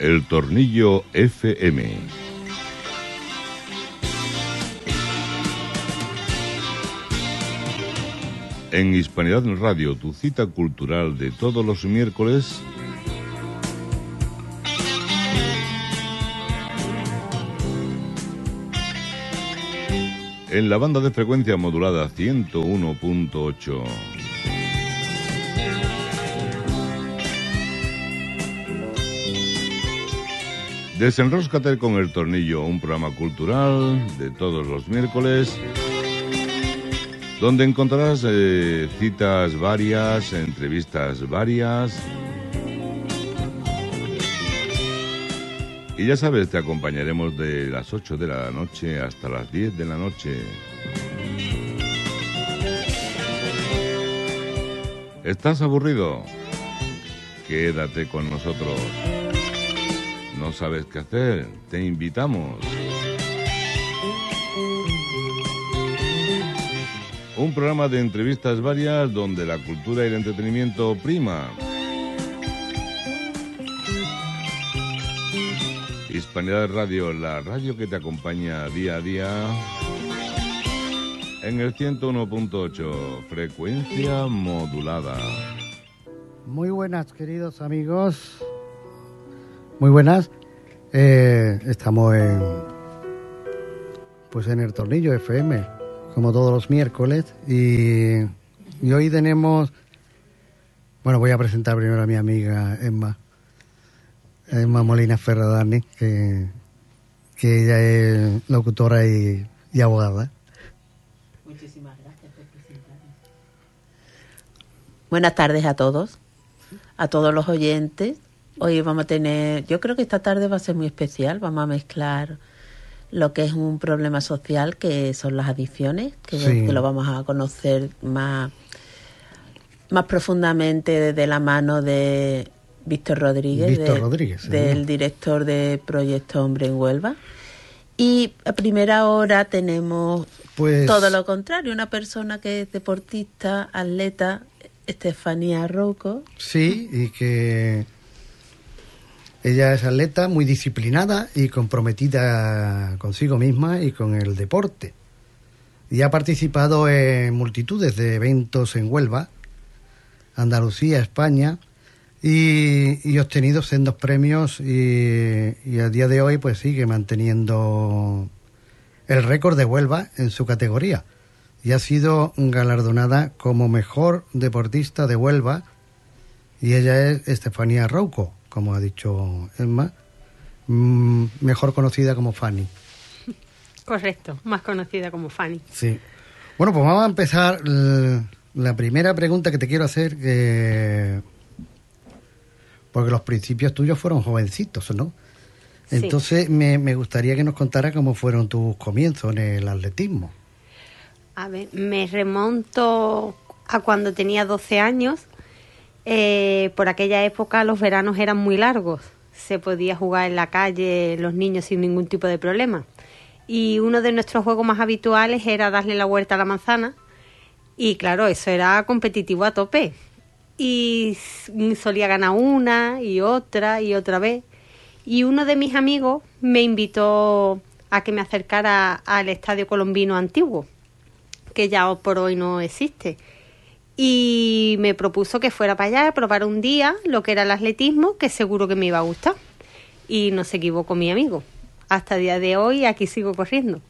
El Tornillo FM. En Hispanidad Radio, tu cita cultural de todos los miércoles. En la banda de frecuencia modulada 101.8. Desenróscate con el Tornillo, un programa cultural de todos los miércoles, donde encontrarás citas varias, entrevistas varias. Y ya sabes, te acompañaremos de las 8 de la noche hasta las 10 de la noche. ¿Estás aburrido? Quédate con nosotros. ¿No sabes qué hacer? Te invitamos. Un programa de entrevistas varias donde la cultura y el entretenimiento prima. Hispanidad Radio, la radio que te acompaña día a día en el 101.8, frecuencia modulada. Muy buenas, queridos amigos. Muy buenas. Estamos en el Tornillo FM, como todos los miércoles, y hoy tenemos... Bueno, voy a presentar primero a mi amiga Emma Molina Ferradani, que ella es locutora y abogada. Muchísimas gracias por presentarme. Buenas tardes a todos los oyentes. Hoy vamos a tener, yo creo que esta tarde va a ser muy especial, vamos a mezclar lo que es un problema social, que son las adicciones, que lo vamos a conocer más profundamente desde la mano de Víctor Rodríguez, del director de Proyecto Hombre en Huelva. Y a primera hora tenemos todo lo contrario, una persona que es deportista, atleta, Estefanía Rouco. Sí, y que ella es atleta muy disciplinada y comprometida consigo misma y con el deporte. Y ha participado en multitudes de eventos en Huelva, Andalucía, España, y obtenido sendos premios, y a día de hoy pues sigue manteniendo el récord de Huelva en su categoría, y ha sido galardonada como mejor deportista de Huelva, y ella es Estefanía Rouco, como ha dicho Emma, mejor conocida como Fanny. Correcto, más conocida como Fanny. Sí. Bueno, pues vamos a empezar. La primera pregunta que te quiero hacer, porque los principios tuyos fueron jovencitos, ¿no? Sí. Entonces me gustaría que nos contara cómo fueron tus comienzos en el atletismo. A ver, me remonto a cuando tenía 12 años. Por aquella época los veranos eran muy largos. Se podía jugar en la calle los niños sin ningún tipo de problema. Y uno de nuestros juegos más habituales era darle la vuelta a la manzana. Y claro, eso era competitivo a tope. Y solía ganar una y otra vez. Y uno de mis amigos me invitó a que me acercara al Estadio Colombino antiguo, que ya por hoy no existe. Y me propuso que fuera para allá a probar un día lo que era el atletismo, que seguro que me iba a gustar. Y no se equivocó mi amigo. Hasta el día de hoy aquí sigo corriendo.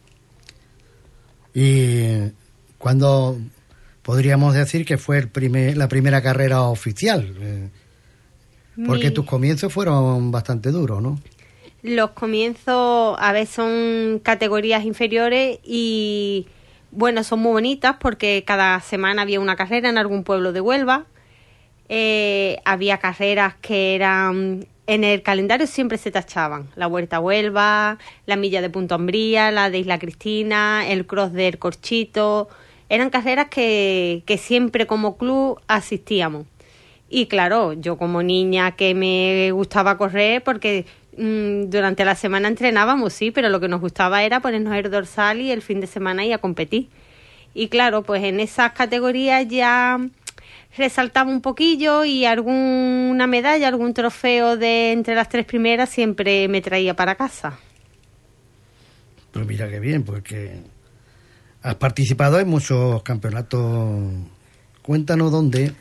¿Y cuándo podríamos decir que fue la primera carrera oficial? Porque tus comienzos fueron bastante duros, ¿no? Los comienzos, a veces son categorías inferiores y, bueno, son muy bonitas porque cada semana había una carrera en algún pueblo de Huelva. Había carreras que eran... En el calendario siempre se tachaban. La Vuelta a Huelva, la Milla de Punta Umbría, la de Isla Cristina, el Cross del Corchito. Eran carreras que siempre como club asistíamos. Y claro, yo como niña que me gustaba correr, porque durante la semana entrenábamos, sí, pero lo que nos gustaba era ponernos el dorsal y el fin de semana ir a competir. Y claro, pues en esas categorías ya resaltaba un poquillo y alguna medalla, algún trofeo de entre las 3 primeras siempre me traía para casa. Pues mira qué bien, porque has participado en muchos campeonatos. Cuéntanos dónde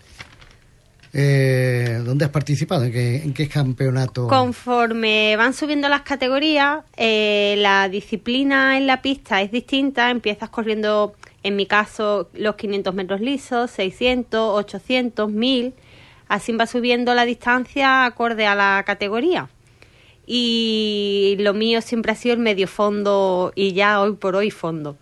has participado, en qué campeonato. Conforme van subiendo las categorías, la disciplina en la pista es distinta. Empiezas corriendo, en mi caso, los 500 metros lisos, 600, 800, 1000. Así va subiendo la distancia acorde a la categoría. Y lo mío siempre ha sido el medio fondo y ya hoy por hoy fondo.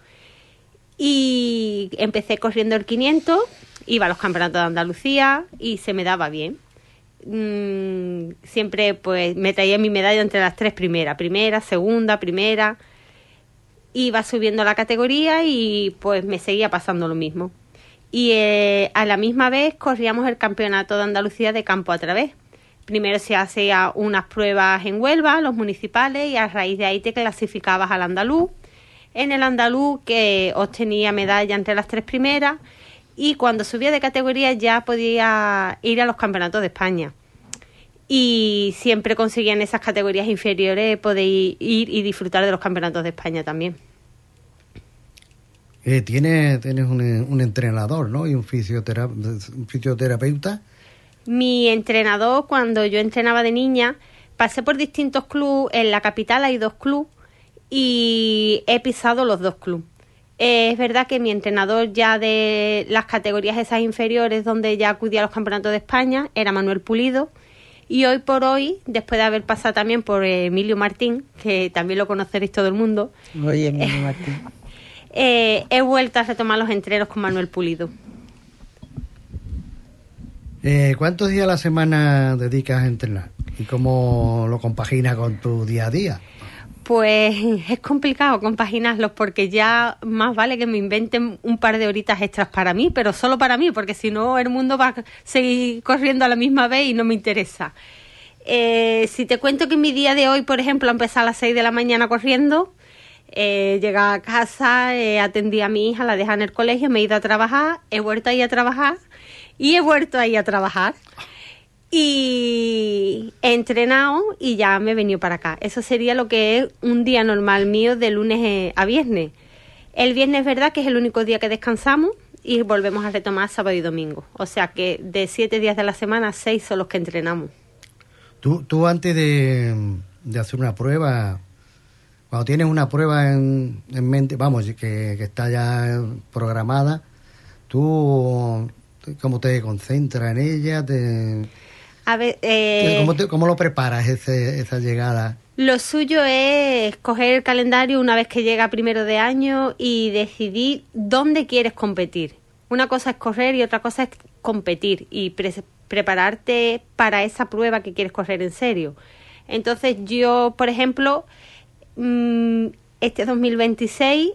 Y empecé corriendo el 500, iba a los campeonatos de Andalucía y se me daba bien. Siempre pues me traía mi medalla entre las 3 primeras, segunda, primera. Iba subiendo la categoría y pues me seguía pasando lo mismo. Y a la misma vez corríamos el campeonato de Andalucía de campo a través. Primero se hacía unas pruebas en Huelva, los municipales, y a raíz de ahí te clasificabas al andaluz. En el andaluz, que obtenía medalla entre las 3 primeras, y cuando subía de categoría ya podía ir a los campeonatos de España. Y siempre conseguía en esas categorías inferiores poder ir y disfrutar de los campeonatos de España también. Tienes un entrenador, ¿no? Y un fisioterapeuta. Mi entrenador, cuando yo entrenaba de niña, pasé por distintos clubes. En la capital hay 2 clubes y he pisado los 2 clubes. Es verdad que mi entrenador ya de las categorías esas inferiores, donde ya acudía a los campeonatos de España, era Manuel Pulido. Y hoy por hoy, después de haber pasado también por Emilio Martín, que también lo conoceréis todo el mundo. Oye, Emilio Martín. He vuelto a retomar los entrenos con Manuel Pulido. ¿Cuántos días a la semana dedicas a entrenar? ¿Y cómo lo compaginas con tu día a día? Pues es complicado compaginarlos, porque ya más vale que me inventen un par de horitas extras para mí, pero solo para mí, porque si no el mundo va a seguir corriendo a la misma vez y no me interesa. Si te cuento que mi día de hoy, por ejemplo, empecé a las 6 de la mañana corriendo, llegué a casa, atendí a mi hija, la dejé en el colegio, me he ido a trabajar, he vuelto ahí a trabajar y he vuelto ahí a trabajar. Y he entrenado y ya me he venido para acá. Eso sería lo que es un día normal mío de lunes a viernes. El viernes es verdad que es el único día que descansamos y volvemos a retomar sábado y domingo. O sea que de 7 días de la semana, 6 son los que entrenamos. Tú antes de hacer una prueba, cuando tienes una prueba en mente, vamos, que está ya programada, ¿tú cómo te concentras en ella? A ver, ¿Cómo lo preparas esa llegada? Lo suyo es coger el calendario una vez que llega primero de año y decidir dónde quieres competir. Una cosa es correr y otra cosa es competir y prepararte para esa prueba que quieres correr en serio. Entonces yo, por ejemplo, este 2026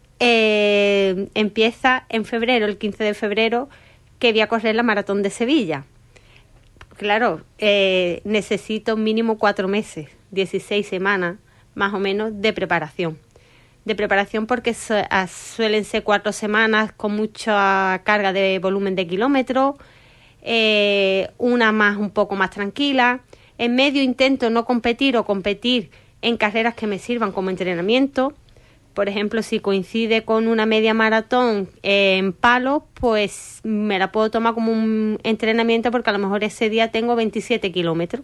empieza en febrero, el 15 de febrero, que voy a correr la Maratón de Sevilla. Claro, necesito mínimo 4 meses, 16 semanas más o menos de preparación. De preparación porque suelen ser 4 semanas con mucha carga de volumen de kilómetros, una más un poco más tranquila. En medio intento no competir o competir en carreras que me sirvan como entrenamiento. Por ejemplo, si coincide con una media maratón en palo, pues me la puedo tomar como un entrenamiento porque a lo mejor ese día tengo 27 kilómetros.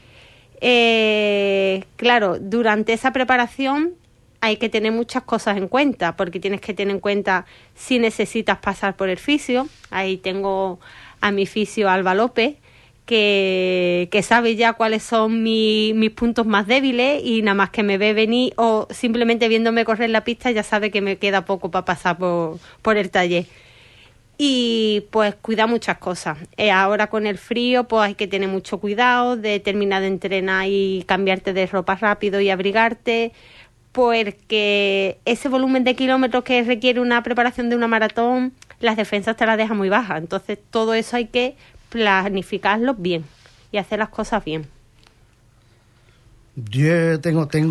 Claro, durante esa preparación hay que tener muchas cosas en cuenta, porque tienes que tener en cuenta si necesitas pasar por el fisio. Ahí tengo a mi fisio Alba López, que sabe ya cuáles son mis puntos más débiles y nada más que me ve venir o simplemente viéndome correr la pista ya sabe que me queda poco para pasar por el taller. Y pues cuida muchas cosas. Ahora con el frío pues hay que tener mucho cuidado de terminar de entrenar y cambiarte de ropa rápido y abrigarte, porque ese volumen de kilómetros que requiere una preparación de una maratón, las defensas te las dejan muy bajas. Entonces todo eso hay que planificarlo bien y hacer las cosas bien. Yo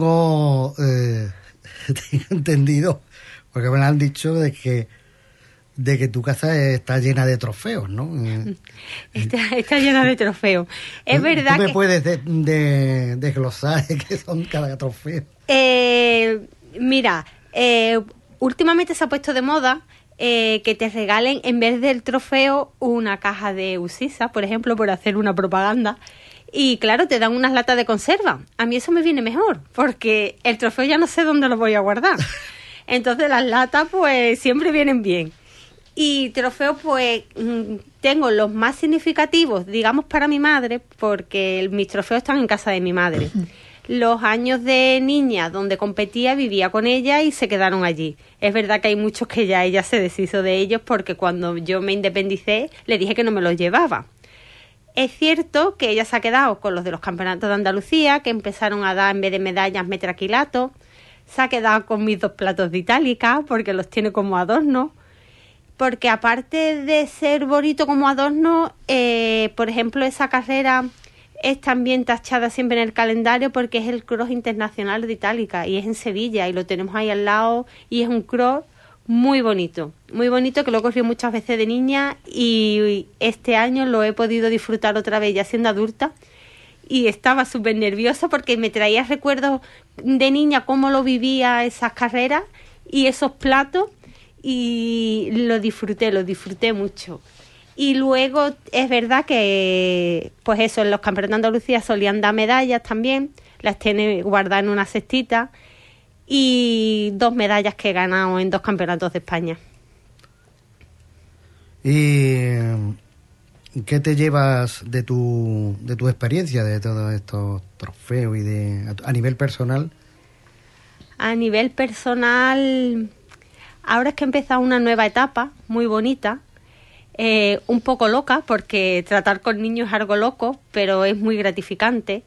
tengo entendido, porque me lo han dicho, de que de que tu casa está llena de trofeos, ¿no? Está llena de trofeos. Es verdad ¿Tú me puedes desglosar qué son cada trofeo? Mira, últimamente se ha puesto de moda que te regalen, en vez del trofeo, una caja de Usisa, por ejemplo, por hacer una propaganda. Y claro, te dan unas latas de conserva. A mí eso me viene mejor, porque el trofeo ya no sé dónde lo voy a guardar. Entonces las latas pues siempre vienen bien. Y trofeos pues tengo los más significativos, digamos, para mi madre, porque mis trofeos están en casa de mi madre. Los años de niña donde competía, vivía con ella y se quedaron allí. Es verdad que hay muchos que ya ella se deshizo de ellos, porque cuando yo me independicé le dije que no me los llevaba. Es cierto que ella se ha quedado con los de los campeonatos de Andalucía, que empezaron a dar en vez de medallas metraquilatos. Se ha quedado con mis 2 platos de itálica, porque los tiene como adorno. Porque aparte de ser bonito como adorno, por ejemplo, esa carrera es también tachada siempre en el calendario, porque es el cross internacional de itálica y es en Sevilla y lo tenemos ahí al lado, y es un cross muy bonito, que lo he corrido muchas veces de niña, y este año lo he podido disfrutar otra vez ya siendo adulta, y estaba súper nerviosa porque me traía recuerdos de niña, cómo lo vivía esas carreras y esos platos, y lo disfruté mucho. Y luego es verdad que, pues eso, en los campeonatos de Andalucía solían dar medallas también, las tiene guardadas en una cestita, y 2 medallas que he ganado en 2 campeonatos de España. ¿Y qué te llevas de tu experiencia, de todos estos trofeos y a nivel personal? A nivel personal, ahora es que he empezado una nueva etapa muy bonita, un poco loca, porque tratar con niños es algo loco, pero es muy gratificante.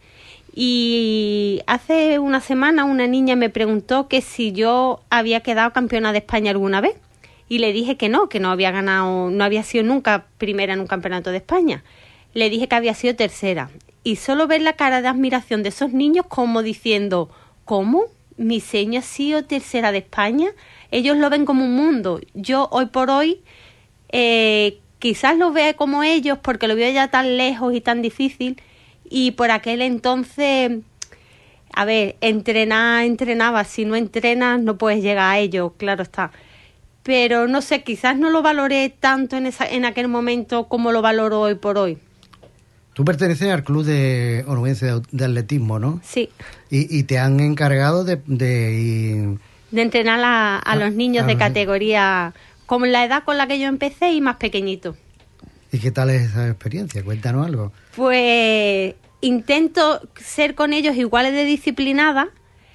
Y hace una semana una niña me preguntó que si yo había quedado campeona de España alguna vez, y le dije que no había ganado, no había sido nunca primera en un campeonato de España. Le dije que había sido tercera, y solo ver la cara de admiración de esos niños, como diciendo, ¿cómo? ¿Mi seña ha sido tercera de España? Ellos lo ven como un mundo. Yo hoy por hoy quizás lo vea como ellos, porque lo veo ya tan lejos y tan difícil. Y por aquel entonces, a ver, entrenaba. Si no entrenas, no puedes llegar a ello, claro está. Pero no sé, quizás no lo valoré tanto en aquel momento como lo valoro hoy por hoy. Tú perteneces al club de onubense de atletismo, ¿no? Sí. Y te han encargado de entrenar a los niños de categoría, con la edad con la que yo empecé y más pequeñito. ¿Y qué tal es esa experiencia? Cuéntanos algo. Pues intento ser con ellos iguales de disciplinada.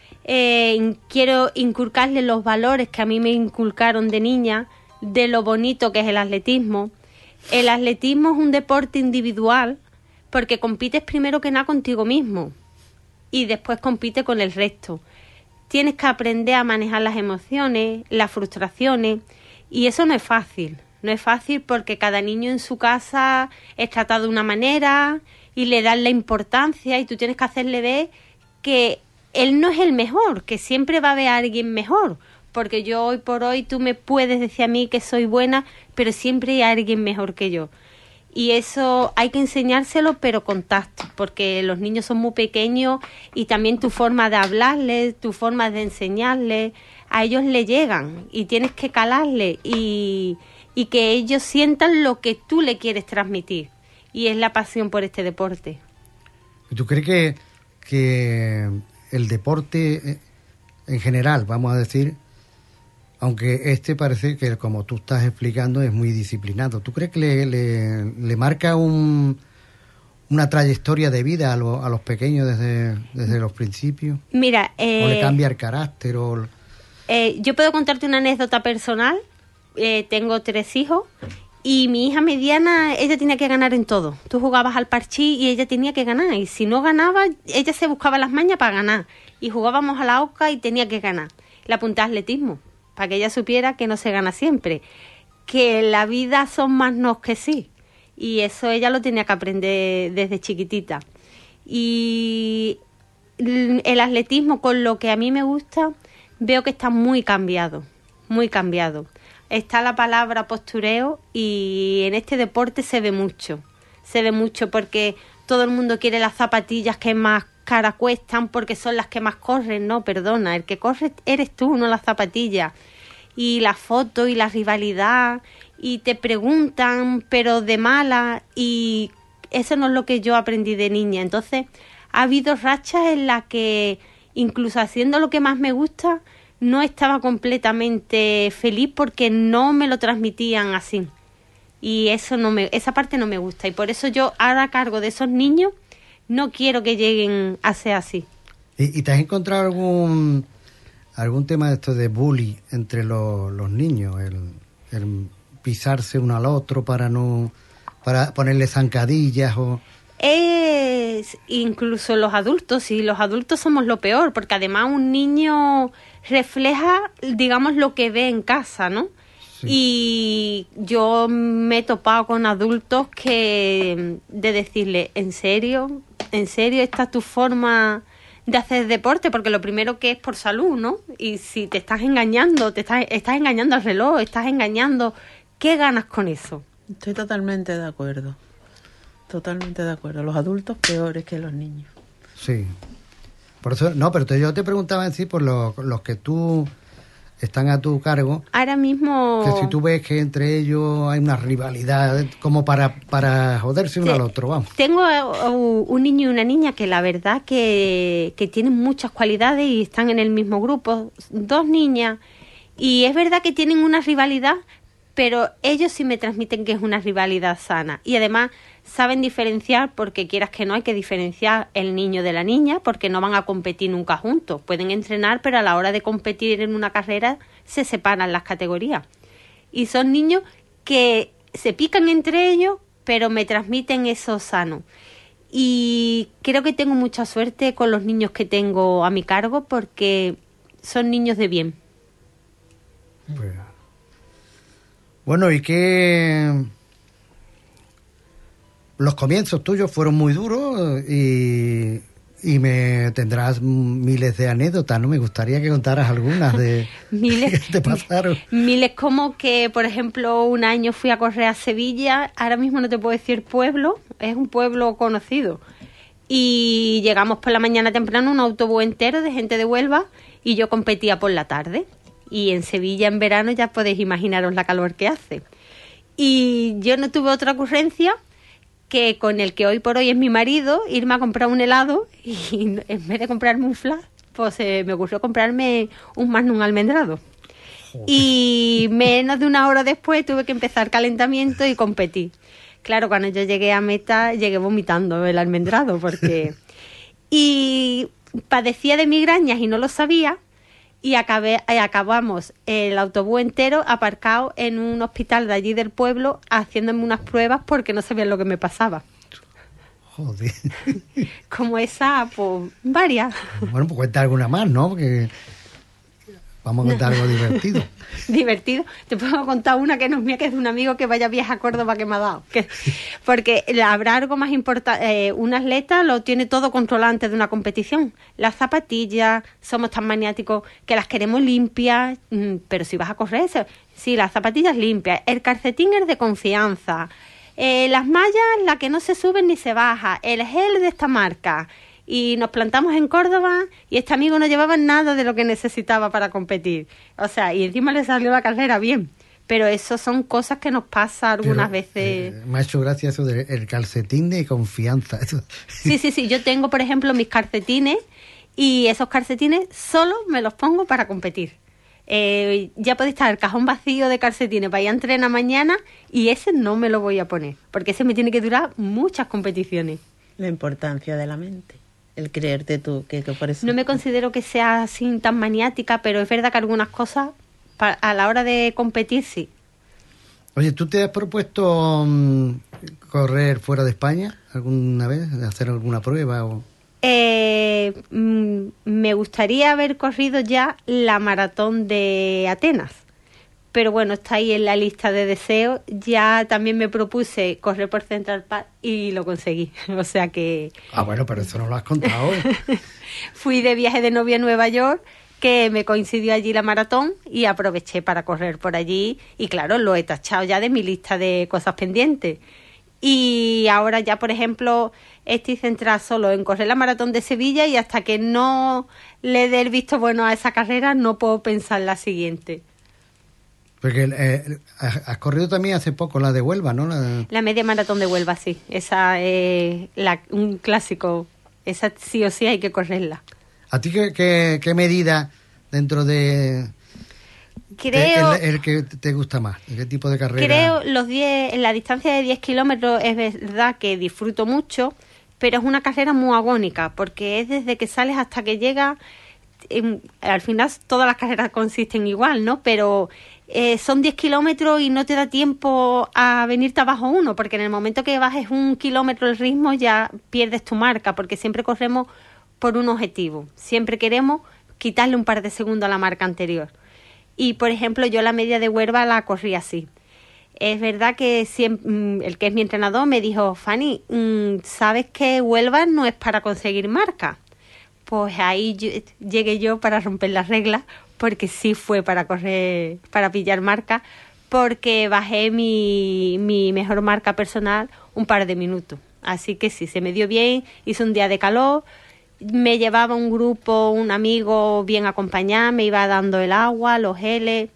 Quiero inculcarles los valores que a mí me inculcaron de niña, de lo bonito que es el atletismo. El atletismo es un deporte individual, porque compites primero que nada contigo mismo y después compites con el resto. Tienes que aprender a manejar las emociones, las frustraciones, y eso no es fácil. No es fácil porque cada niño en su casa es tratado de una manera y le dan la importancia, y tú tienes que hacerle ver que él no es el mejor, que siempre va a haber alguien mejor. Porque yo hoy por hoy, tú me puedes decir a mí que soy buena, pero siempre hay alguien mejor que yo. Y eso hay que enseñárselo, pero con tacto, porque los niños son muy pequeños, y también tu forma de hablarles, tu forma de enseñarles, a ellos le llegan y tienes que calarles y que ellos sientan lo que tú le quieres transmitir. Y es la pasión por este deporte. ¿Tú crees que el deporte en general, vamos a decir, aunque parece que, como tú estás explicando, es muy disciplinado, ¿tú crees que le marca una trayectoria de vida a los pequeños desde los principios? Mira, ¿o le cambia el carácter? Yo puedo contarte una anécdota personal. Tengo 3 hijos, y mi hija mediana, ella tenía que ganar en todo. Tú jugabas al parchís y ella tenía que ganar, y si no ganaba, ella se buscaba las mañas para ganar, y jugábamos a la oca y tenía que ganar. Le apunté a atletismo, para que ella supiera que no se gana siempre, que la vida son más nos que sí, y eso ella lo tenía que aprender desde chiquitita. Y el atletismo, con lo que a mí me gusta, veo que está muy cambiado, muy cambiado. está la palabra postureo y en este deporte se ve mucho porque todo el mundo quiere las zapatillas que más cara cuestan porque son las que más corren. No, perdona, el que corre eres tú, no las zapatillas. Y la foto y la rivalidad y te preguntan pero de mala, y eso no es lo que yo aprendí de niña. Entonces ha habido rachas en las que incluso haciendo lo que más me gusta no estaba completamente feliz porque no me lo transmitían así, y esa parte no me gusta, y por eso yo ahora a cargo de esos niños no quiero que lleguen a ser así. ¿Y te has encontrado algún tema de esto de bullying entre los niños, el pisarse uno al otro para ponerle zancadillas o...? Incluso los adultos, y los adultos somos lo peor, porque además un niño refleja, digamos, lo que ve en casa, ¿no? Sí. Y yo me he topado con adultos de decirle, ¿en serio esta es tu forma de hacer deporte? Porque lo primero que es por salud, ¿no? Y si te estás engañando, estás engañando al reloj, estás engañando, ¿qué ganas con eso? Estoy totalmente de acuerdo. Totalmente de acuerdo. Los adultos peores que los niños. Sí. Por eso, no, pero yo te preguntaba en sí por los que tú están a tu cargo. Ahora mismo... Que si tú ves que entre ellos hay una rivalidad como para joderse uno al otro, vamos. Tengo un niño y una niña que la verdad que tienen muchas cualidades y están en el mismo grupo. 2 niñas. Y es verdad que tienen una rivalidad, pero ellos sí me transmiten que es una rivalidad sana. Y además saben diferenciar, porque quieras que no, hay que diferenciar el niño de la niña, porque no van a competir nunca juntos. Pueden entrenar, pero a la hora de competir en una carrera se separan las categorías. Y son niños que se pican entre ellos, pero me transmiten eso sano. Y creo que tengo mucha suerte con los niños que tengo a mi cargo, porque son niños de bien. Bueno, ¿y qué...? Los comienzos tuyos fueron muy duros y me tendrás miles de anécdotas, ¿no? Me gustaría que contaras algunas de miles, que te pasaron. Miles, como que, por ejemplo, un año fui a correr a Sevilla, ahora mismo no te puedo decir pueblo, es un pueblo conocido. Y llegamos por la mañana temprano, un autobús entero de gente de Huelva, y yo competía por la tarde. Y en Sevilla en verano ya podéis imaginaros la calor que hace. Y yo no tuve otra ocurrencia que con el que hoy por hoy es mi marido, irme a comprar un helado, y en vez de comprarme un flash, pues me ocurrió comprarme un Magnum almendrado. Joder. Y menos de una hora después tuve que empezar calentamiento y competir. Claro, cuando yo llegué a meta, llegué vomitando el almendrado, porque... Y padecía de migrañas y no lo sabía, y acabamos el autobús entero aparcado en un hospital de allí del pueblo haciéndome unas pruebas porque no sabían lo que me pasaba. Joder. Como esa, pues, varias. Bueno, pues cuenta alguna más, ¿no? Porque vamos a contar algo divertido. Divertido. Te puedo contar una que no es mía, que es de un amigo que vaya viaje a Córdoba que me ha dado. Porque habrá algo más importante. Un atleta lo tiene todo controlado antes de una competición. Las zapatillas, somos tan maniáticos que las queremos limpias, pero si vas a correr, sí, las zapatillas limpias. El calcetín es de confianza. Las mallas, la que no se suben ni se baja. El gel de esta marca. Y nos plantamos en Córdoba y este amigo no llevaba nada de lo que necesitaba para competir. O sea, y encima le salió la carrera bien. Pero eso son cosas que nos pasa algunas veces. Me ha hecho gracia eso del calcetín de confianza. Sí. Yo tengo, por ejemplo, mis calcetines, y esos calcetines solo me los pongo para competir. Ya puede estar el cajón vacío de calcetines para ir a entrenar mañana, y ese no me lo voy a poner, porque ese me tiene que durar muchas competiciones. La importancia de la mente. El creerte tú, que por eso... No me considero que sea así tan maniática, pero es verdad que algunas cosas, a la hora de competir, sí. Oye, ¿tú te has propuesto correr fuera de España alguna vez? ¿Hacer alguna prueba? Me gustaría haber corrido ya la maratón de Atenas. Pero bueno, está ahí en la lista de deseos. Ya también me propuse correr por Central Park y lo conseguí. O sea que... Ah, bueno, pero eso no lo has contado. Fui de viaje de novia a Nueva York, que me coincidió allí la maratón y aproveché para correr por allí y claro, lo he tachado ya de mi lista de cosas pendientes. Y ahora ya, por ejemplo, estoy centrada solo en correr la maratón de Sevilla y hasta que no le dé el visto bueno a esa carrera no puedo pensar en la siguiente. Porque has corrido también hace poco la de Huelva, ¿no? La media maratón de Huelva, sí. Esa es un clásico. Esa sí o sí hay que correrla. ¿A ti qué medida dentro de... Creo... el que te gusta más? ¿Qué tipo de carrera? Creo en la distancia de 10 kilómetros es verdad que disfruto mucho, pero es una carrera muy agónica, porque es desde que sales hasta que llegas. Al final todas las carreras consisten igual, ¿no? Pero son 10 kilómetros y no te da tiempo a venirte abajo uno, porque en el momento que bajes 1 kilómetro el ritmo ya pierdes tu marca, porque siempre corremos por un objetivo. Siempre queremos quitarle un par de segundos a la marca anterior. Y, por ejemplo, yo la media de Huelva la corrí así. Es verdad que el que es mi entrenador me dijo, Fanny, ¿sabes que Huelva no es para conseguir marca? Pues ahí llegué yo para romper las reglas, porque sí fue para correr, para pillar marca, porque bajé mi mejor marca personal un par de minutos. Así que sí, se me dio bien, hice un día de calor, me llevaba un grupo, un amigo bien acompañado, me iba dando el agua, los geles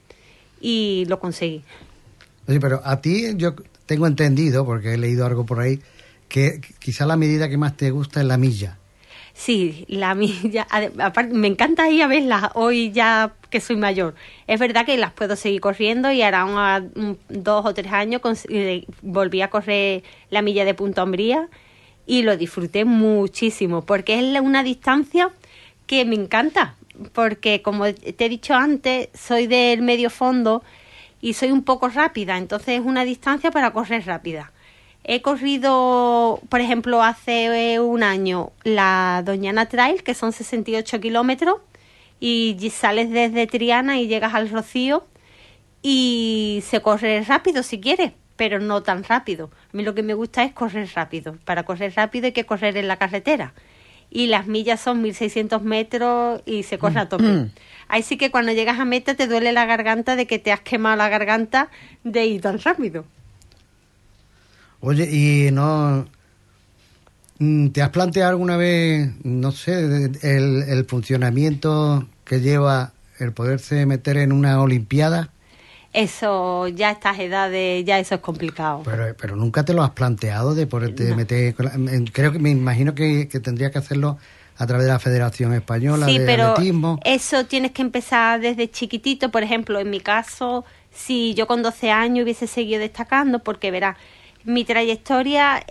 y lo conseguí. Oye, pero a ti yo tengo entendido, porque he leído algo por ahí, que quizá la medida que más te gusta es la milla. Sí, la milla, aparte me encanta ir a verlas hoy ya que soy mayor. Es verdad que las puedo seguir corriendo y ahora 2 o 3 años volví a correr la milla de Punta Umbría y lo disfruté muchísimo porque es una distancia que me encanta, porque como te he dicho antes, soy del medio fondo y soy un poco rápida, entonces es una distancia para correr rápida. He corrido, por ejemplo, hace un año la Doñana Trail, que son 68 kilómetros, y sales desde Triana y llegas al Rocío y se corre rápido si quieres, pero no tan rápido. A mí lo que me gusta es correr rápido. Para correr rápido hay que correr en la carretera. Y las millas son 1.600 metros y se corre a tope. Ahí sí que cuando llegas a meta te duele la garganta de que te has quemado la garganta de ir tan rápido. Oye, ¿y no te has planteado alguna vez, no sé, el funcionamiento que lleva el poderse meter en una olimpiada? Eso, ya a estas edades, ya eso es complicado. Pero nunca te lo has planteado de poderte meter... Creo que me imagino que tendría que hacerlo a través de la Federación Española de Atletismo. Sí, pero eso tienes que empezar desde chiquitito. Por ejemplo, en mi caso, si yo con 12 años hubiese seguido destacando, porque verás, mi trayectoria,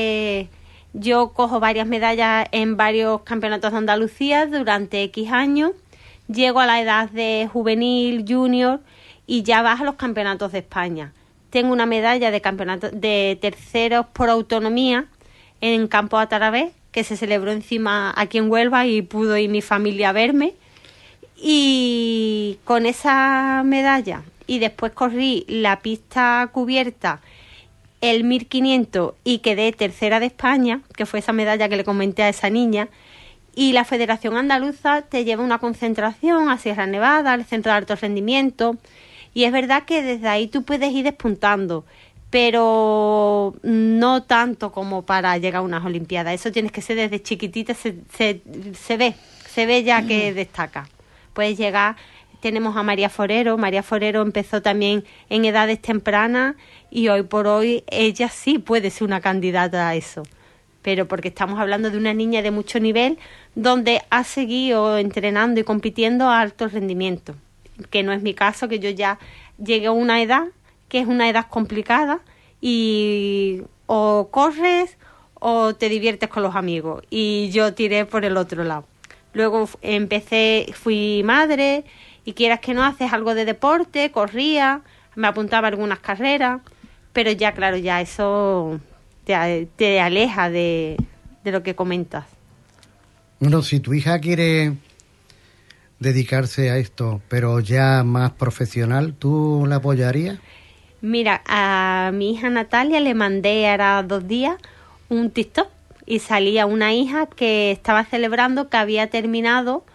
yo cojo varias medallas en varios campeonatos de Andalucía durante X años, llego a la edad de juvenil, junior y ya vas a los campeonatos de España. Tengo una medalla de campeonato de terceros por autonomía en Campo Atarabés, que se celebró encima aquí en Huelva y pudo ir mi familia a verme. Y con esa medalla, y después corrí la pista cubierta el 1500 y quedé tercera de España, que fue esa medalla que le comenté a esa niña, y la Federación Andaluza te lleva una concentración a Sierra Nevada, al Centro de Alto Rendimiento, y es verdad que desde ahí tú puedes ir despuntando, pero no tanto como para llegar a unas Olimpiadas. Eso tienes que ser desde chiquitita, se ve ya que destaca. Puedes llegar... Tenemos a María Forero. María Forero empezó también en edades tempranas y hoy por hoy ella sí puede ser una candidata a eso. Pero porque estamos hablando de una niña de mucho nivel donde ha seguido entrenando y compitiendo a alto rendimiento. Que no es mi caso, que yo ya llegué a una edad que es una edad complicada y o corres o te diviertes con los amigos. Y yo tiré por el otro lado. Luego fui madre... Y quieras que no, haces algo de deporte, corría, me apuntaba a algunas carreras, pero ya, claro, ya eso te aleja de lo que comentas. Bueno, si tu hija quiere dedicarse a esto, pero ya más profesional, ¿tú la apoyarías? Mira, a mi hija Natalia le mandé ahora 2 días un TikTok y salía una hija que estaba celebrando que había terminado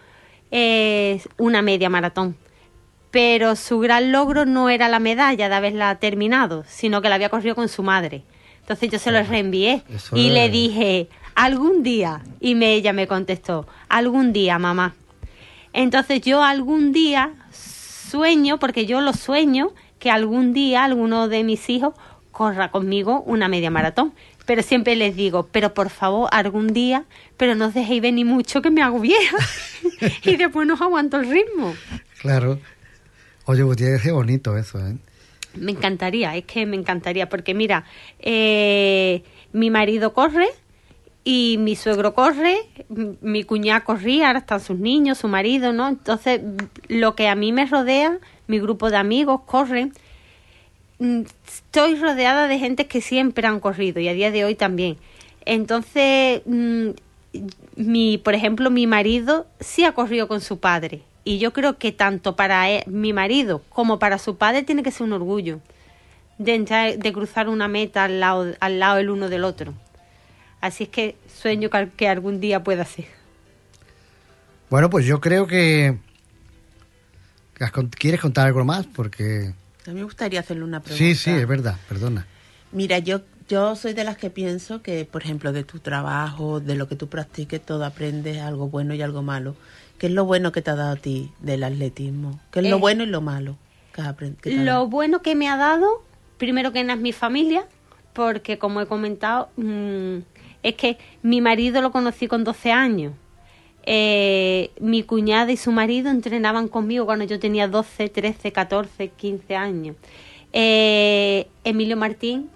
una media maratón. Pero su gran logro no era la medalla de haberla terminado, sino que la había corrido con su madre. Entonces yo se lo reenvié y le dije, algún día, y ella me contestó, algún día, mamá. Entonces yo algún día sueño, porque yo lo sueño, que algún día alguno de mis hijos corra conmigo una media maratón. Pero siempre les digo, pero por favor, algún día, pero no os dejéis venir mucho que me hago vieja y después no aguanto el ritmo. Claro. Oye, pues tiene que ser bonito eso, ¿eh? Me encantaría, es que me encantaría, porque mira, mi marido corre y mi suegro corre, mi cuñada corría, ahora están sus niños, su marido, ¿no? Entonces, lo que a mí me rodea, mi grupo de amigos corren, estoy rodeada de gente que siempre han corrido y a día de hoy también. Entonces, por ejemplo, mi marido sí ha corrido con su padre. Y yo creo que tanto para mi marido como para su padre tiene que ser un orgullo de cruzar una meta al lado el uno del otro. Así es que sueño que algún día pueda ser. Bueno, pues yo creo que ¿quieres contar algo más? Porque a mí me gustaría hacerle una pregunta. Sí, es verdad, perdona. Mira, yo soy de las que pienso que, por ejemplo, de tu trabajo, de lo que tú practiques, todo aprendes algo bueno y algo malo. ¿Qué es lo bueno que te ha dado a ti del atletismo? ¿Qué es lo bueno y lo malo que has aprendido? Lo bueno que me ha dado, primero que nada, es mi familia, porque como he comentado, es que mi marido lo conocí con 12 años. Mi cuñada y su marido entrenaban conmigo cuando yo tenía 12, 13, 14, 15 años. Emilio Martín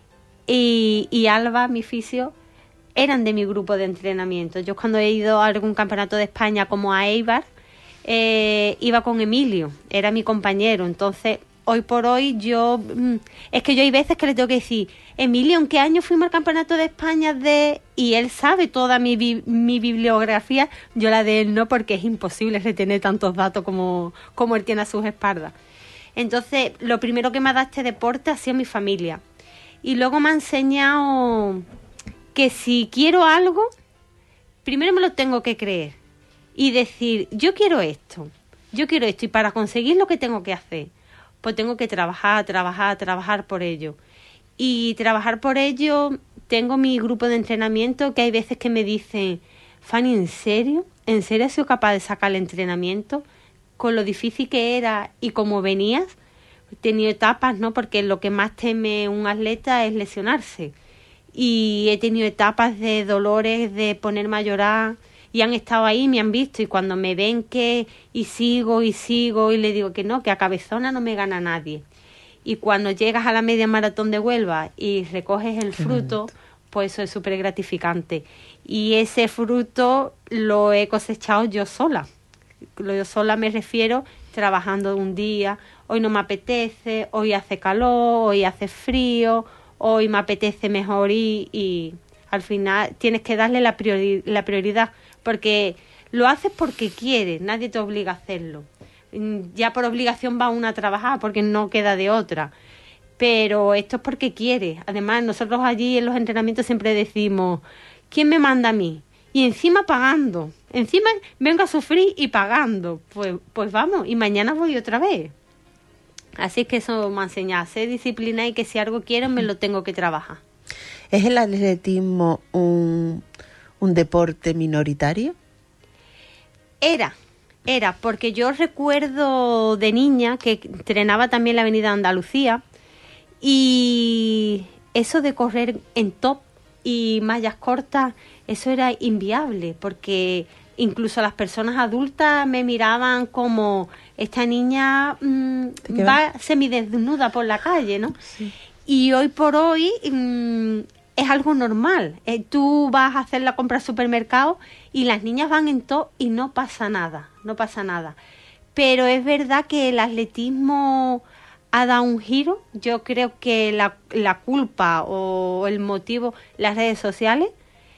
y Alba, mi fisio, eran de mi grupo de entrenamiento. Yo cuando he ido a algún campeonato de España como a Eibar, iba con Emilio, era mi compañero. Entonces, hoy por hoy es que yo hay veces que le tengo que decir, Emilio, ¿en qué año fuimos al campeonato de España y él sabe toda mi bibliografía? Yo la de él no, porque es imposible retener tantos datos como él tiene a sus espaldas. Entonces, lo primero que me ha dado este deporte ha sido mi familia. Y luego me ha enseñado que si quiero algo, primero me lo tengo que creer y decir, yo quiero esto, y para conseguir lo que tengo que hacer, pues tengo que trabajar por ello. Y trabajar por ello, tengo mi grupo de entrenamiento que hay veces que me dicen, Fanny, ¿en serio? ¿En serio has sido capaz de sacar el entrenamiento? Con lo difícil que era y cómo venías, he tenido etapas, ¿no? Porque lo que más teme un atleta es lesionarse. Y he tenido etapas de dolores, de ponerme a llorar, y han estado ahí, me han visto, y cuando me ven y sigo, y le digo que no, que a cabezona no me gana nadie. Y cuando llegas a la media maratón de Huelva y recoges el fruto, pues eso es súper gratificante. Y ese fruto lo he cosechado yo sola. Yo sola me refiero trabajando un día, hoy no me apetece, hoy hace calor, hoy hace frío, hoy me apetece mejor y al final tienes que darle la prioridad, porque lo haces porque quieres, nadie te obliga a hacerlo. Ya por obligación va una a trabajar porque no queda de otra, pero esto es porque quieres. Además, nosotros allí en los entrenamientos siempre decimos, ¿quién me manda a mí? Y encima pagando, encima vengo a sufrir y pagando, pues vamos, y mañana voy otra vez. Así que eso me ha enseñado a ser disciplinada y que si algo quiero me lo tengo que trabajar. ¿Es el atletismo un deporte minoritario? Era, porque yo recuerdo de niña que entrenaba también en la Avenida Andalucía y eso de correr en top y mallas cortas, eso era inviable porque incluso las personas adultas me miraban como esta niña va semidesnuda por la calle, ¿no? Sí. Y hoy por hoy es algo normal. Tú vas a hacer la compra al supermercado y las niñas van en top y no pasa nada. Pero es verdad que el atletismo ha dado un giro. Yo creo que la culpa o el motivo, las redes sociales,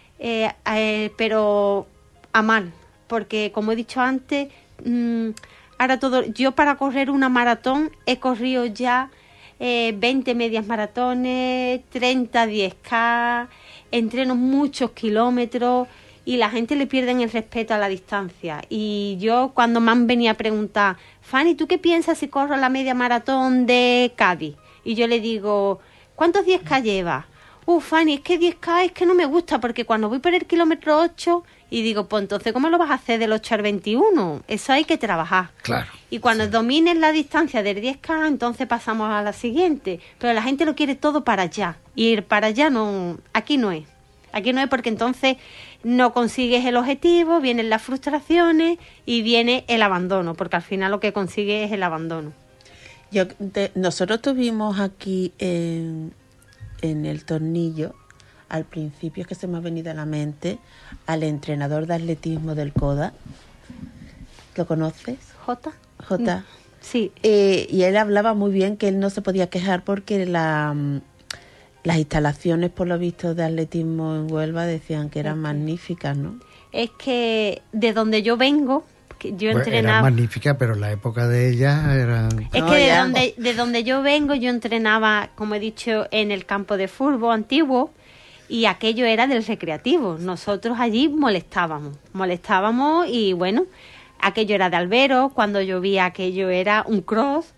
pero a mal, porque como he dicho antes, ahora yo para correr una maratón he corrido ya 20 medias maratones, 30 10K, entreno muchos kilómetros y la gente le pierde el respeto a la distancia. Y yo cuando me han venido a preguntar, Fanny, ¿tú qué piensas si corro la media maratón de Cádiz? Y yo le digo, ¿cuántos 10K llevas? Fanny, es que 10K es que no me gusta, porque cuando voy por el kilómetro 8, y digo, pues entonces, ¿cómo lo vas a hacer del 8 al 21? Eso hay que trabajar. Claro. Y cuando domines la distancia del 10K, entonces pasamos a la siguiente. Pero la gente lo quiere todo para allá. Y ir para allá no, aquí no es. Aquí no es, porque entonces no consigues el objetivo, vienen las frustraciones y viene el abandono, porque al final lo que consigues es el abandono. Nosotros tuvimos aquí en el Tornillo, al principio, es que se me ha venido a la mente, al entrenador de atletismo del CODA. ¿Lo conoces? ¿Jota? Sí. Y él hablaba muy bien, que él no se podía quejar porque las instalaciones, por lo visto, de atletismo en Huelva decían que eran magníficas, ¿no? Es que de donde yo vengo, yo entrenaba... Era magnífica, pero en la época de ella era... Es que de donde yo vengo, yo entrenaba, como he dicho, en el campo de fútbol antiguo, y aquello era del recreativo. Nosotros allí molestábamos y bueno, aquello era de albero, cuando llovía aquello era un cross.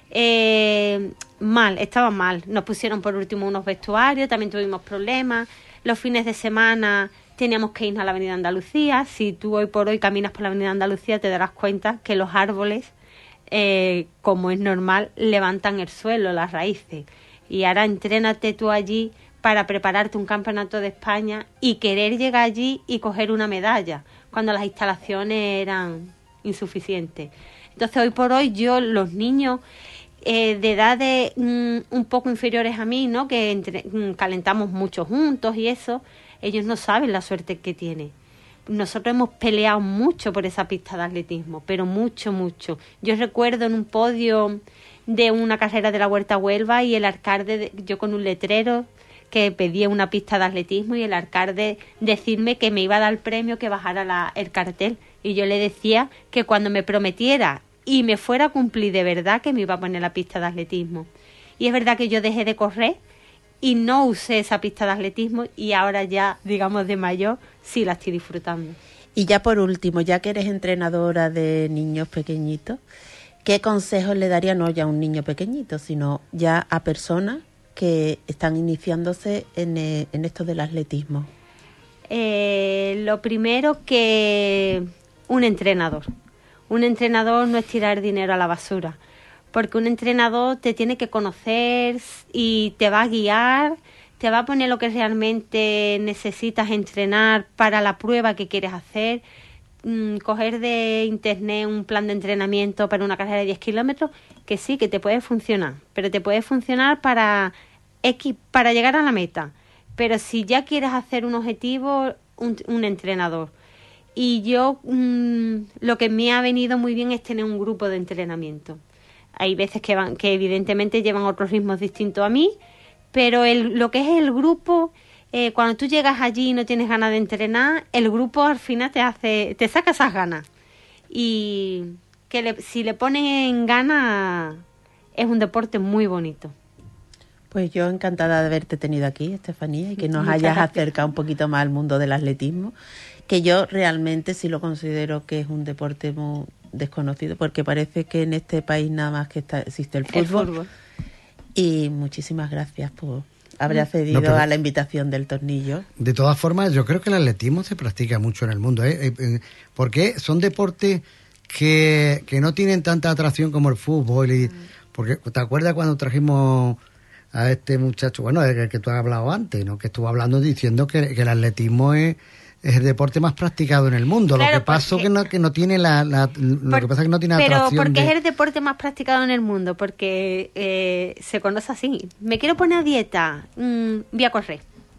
Estaba mal. Nos pusieron por último unos vestuarios, también tuvimos problemas. Los fines de semana teníamos que irnos a la Avenida Andalucía. Si tú hoy por hoy caminas por la Avenida Andalucía, te darás cuenta que los árboles, como es normal, levantan el suelo, las raíces. Y ahora entrénate tú allí para prepararte un campeonato de España y querer llegar allí y coger una medalla, cuando las instalaciones eran insuficientes. Entonces, hoy por hoy, los niños de edades un poco inferiores a mí, ¿no?, que calentamos mucho juntos y eso, ellos no saben la suerte que tienen. Nosotros hemos peleado mucho por esa pista de atletismo, pero mucho, mucho. Yo recuerdo en un podio de una carrera de la Vuelta a Huelva y el alcalde, yo con un letrero que pedía una pista de atletismo, y el alcalde decirme que me iba a dar el premio, que bajara el cartel, y yo le decía que cuando me prometiera y me fuera a cumplir de verdad, que me iba a poner la pista de atletismo. Y es verdad que yo dejé de correr y no usé esa pista de atletismo, y ahora ya, digamos, de mayor, sí la estoy disfrutando. Y ya por último, ya que eres entrenadora de niños pequeñitos, ¿qué consejos le daría, no ya a un niño pequeñito, sino ya a personas que están iniciándose en esto del atletismo? Lo primero, que un entrenador no es tirar dinero a la basura, porque un entrenador te tiene que conocer y te va a guiar, te va a poner lo que realmente necesitas entrenar para la prueba que quieres hacer. Coger de internet un plan de entrenamiento para una carrera de 10 kilómetros, que sí, que te puede funcionar, pero te puede funcionar para llegar a la meta. Pero si ya quieres hacer un objetivo, un entrenador. Y yo, lo que me ha venido muy bien es tener un grupo de entrenamiento. Hay veces que evidentemente llevan otros ritmos distintos a mí, pero lo que es el grupo, cuando tú llegas allí y no tienes ganas de entrenar, el grupo al final te saca esas ganas. Y si le pones en ganas, es un deporte muy bonito. Pues yo encantada de haberte tenido aquí, Estefanía, y que nos hayas acercado un poquito más al mundo del atletismo, que yo realmente sí lo considero que es un deporte muy desconocido, porque parece que en este país nada más que existe el fútbol. Y muchísimas gracias por haber accedido a la invitación del Tornillo. De todas formas, yo creo que el atletismo se practica mucho en el mundo, porque son deportes que no tienen tanta atracción como el fútbol. Porque ¿te acuerdas cuando trajimos a este muchacho, bueno, el que tú has hablado antes, ¿no?, que estuvo hablando diciendo que el atletismo es el deporte más practicado en el mundo? Claro, lo que pasa es que no tiene lo que pasa es que no tiene atracción. Pero porque es el deporte más practicado en el mundo, porque se conoce así. Me quiero poner a dieta, voy a correr,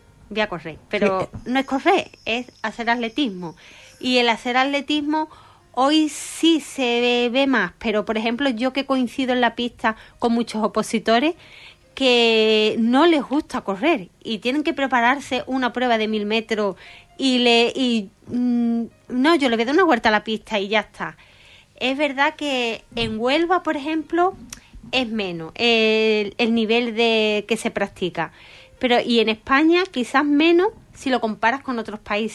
pero sí, no es correr, es hacer atletismo. Y el hacer atletismo hoy sí se ve más, pero por ejemplo yo, que coincido en la pista con muchos opositores que no les gusta correr y tienen que prepararse una prueba de 1000 metros no, yo le voy a dar una vuelta a la pista y ya está. Es verdad que en Huelva, por ejemplo, es menos el nivel que se practica, y en España quizás menos si lo comparas con otros países,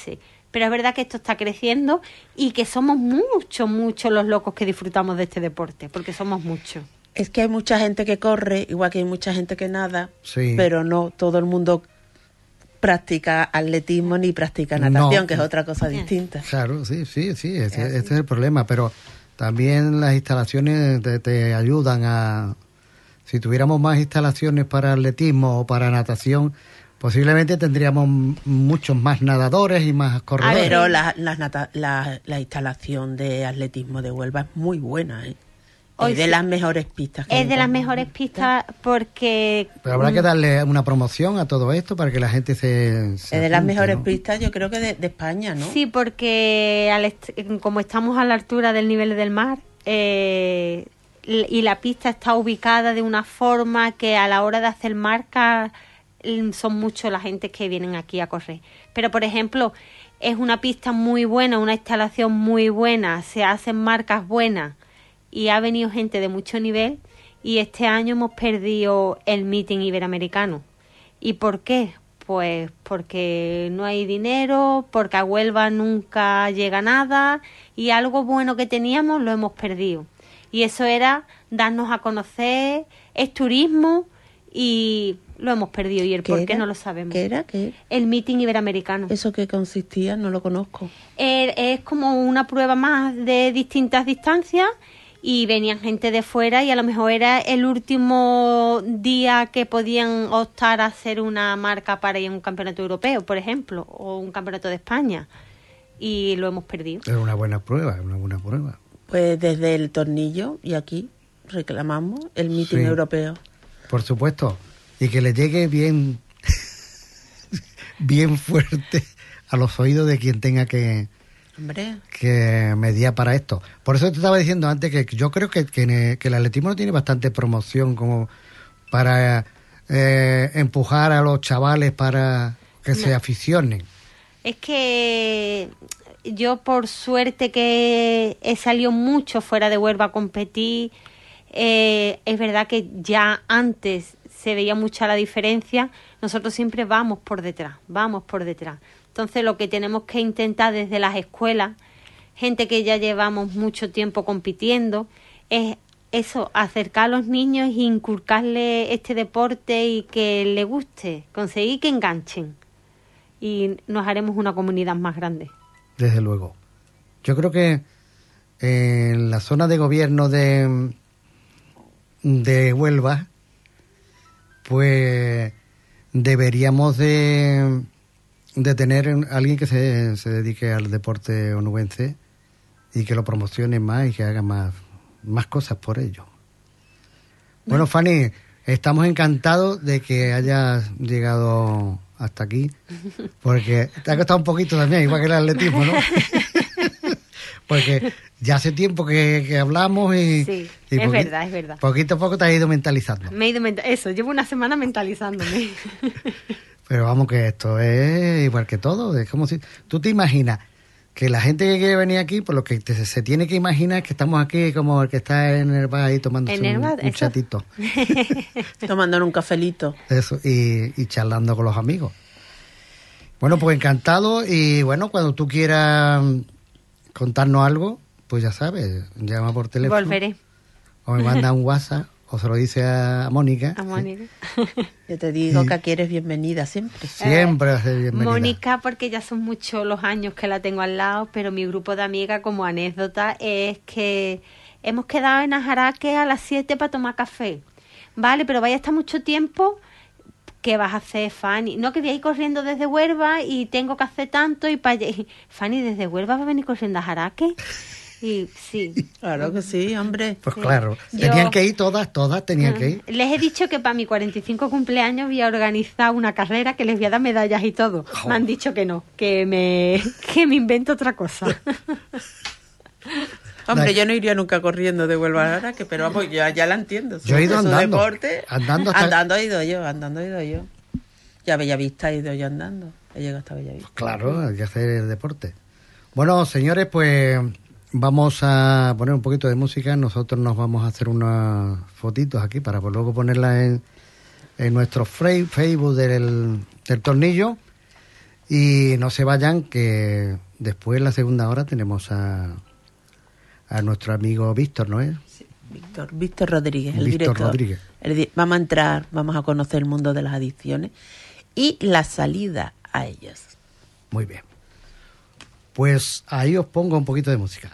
Pero es verdad que esto está creciendo y que somos muchos los locos que disfrutamos de este deporte, porque somos muchos. Es que hay mucha gente que corre, igual que hay mucha gente que nada, pero no todo el mundo practica atletismo ni practica natación, que es otra cosa distinta. Claro, sí, este es el problema, pero también las instalaciones te ayudan a... Si tuviéramos más instalaciones para atletismo o para natación, posiblemente tendríamos muchos más nadadores y más corredores. Pero la instalación de atletismo de Huelva es muy buena, ¿eh? Es de las mejores pistas. Es de las mejores pistas porque... Pero habrá que darle una promoción a todo esto para que la gente se es de las mejores pistas, yo creo que de España, ¿no? Sí, porque como estamos a la altura del nivel del mar, y la pista está ubicada de una forma que a la hora de hacer marcas son muchos la gente que vienen aquí a correr. Pero, por ejemplo, es una pista muy buena, una instalación muy buena, se hacen marcas buenas y ha venido gente de mucho nivel, y este año hemos perdido el meeting iberoamericano. ¿Y por qué? Pues porque no hay dinero, porque a Huelva nunca llega nada y algo bueno que teníamos lo hemos perdido. Y eso era darnos a conocer, es turismo y lo hemos perdido. ¿Y el por qué no lo sabemos? ¿Qué era? El meeting iberoamericano. ¿Eso qué consistía? No lo conozco. Es como una prueba más de distintas distancias y venían gente de fuera y a lo mejor era el último día que podían optar a hacer una marca para ir a un campeonato europeo, por ejemplo, o un campeonato de España. Y lo hemos perdido. Es una buena prueba, Pues desde el Tornillo y aquí reclamamos el meeting europeo. Por supuesto. Y que le llegue bien, bien fuerte a los oídos de quien tenga que mediar para esto. Por eso te estaba diciendo antes que yo creo que el atletismo no tiene bastante promoción como para empujar a los chavales para que se aficionen. Es que yo, por suerte que he salido mucho fuera de Huelva a competir, es verdad que ya antes se veía mucha la diferencia. Nosotros siempre vamos por detrás. Entonces lo que tenemos que intentar desde las escuelas, gente que ya llevamos mucho tiempo compitiendo, es eso, acercar a los niños e inculcarles este deporte y que les guste, conseguir que enganchen. Y nos haremos una comunidad más grande. Desde luego. Yo creo que en la zona de gobierno de Huelva, pues deberíamos de tener alguien que se dedique al deporte onubense y que lo promocione más y que haga más cosas por ello. Bueno, Fanny, estamos encantados de que hayas llegado hasta aquí, porque te ha costado un poquito también, igual que el atletismo, ¿no? Porque ya hace tiempo que hablamos y... Sí, es verdad. Poquito a poco te has ido mentalizando. Llevo una semana mentalizándome. Pero vamos, que esto es igual que todo, es como si... Tú te imaginas que la gente que quiere venir aquí, por lo que se tiene que imaginar es que estamos aquí como el que está en el bar ahí tomando un chatito. Tomando un cafelito. Eso, y charlando con los amigos. Bueno, pues encantado, y bueno, cuando tú quieras contarnos algo, pues ya sabes, llama por teléfono. Volveré. O me manda un WhatsApp, o se lo dice a Mónica. A Mónica. Yo te digo que aquí eres bienvenida siempre. Siempre vas a ser bienvenida. Mónica, porque ya son muchos los años que la tengo al lado, pero mi grupo de amigas, como anécdota, es que hemos quedado en Ajaraque a las 7 para tomar café. Vale, pero vaya a estar mucho tiempo. ¿Qué vas a hacer, Fanny? No, que voy a ir corriendo desde Huelva y tengo que hacer tanto y para allá. Fanny, ¿desde Huelva va a venir corriendo a Ajaraque? Y sí. Claro que sí, hombre. Pues sí. Claro, tenían que ir todas tenían que ir. Les he dicho que para mi 45 cumpleaños voy a organizar una carrera que les voy a dar medallas y todo. Oh. Me han dicho que no, que me invento otra cosa. Hombre, yo no iría nunca corriendo de Huelva a Ajaraque, pero vamos, ya la entiendo. Yo he ido andando. Deporte, andando he ido yo. Ya a Bellavista he ido yo andando. He llegado hasta Bellavista. Pues claro, hay que hacer el deporte. Bueno, señores, pues vamos a poner un poquito de música. Nosotros nos vamos a hacer unas fotitos aquí para luego ponerlas en nuestro Facebook del Tornillo. Y no se vayan, que después en la segunda hora tenemos a nuestro amigo Víctor, ¿no es? Sí, Víctor Rodríguez, el director. Rodríguez. Vamos a entrar, vamos a conocer el mundo de las adicciones y la salida a ellas. Muy bien. Pues ahí os pongo un poquito de música.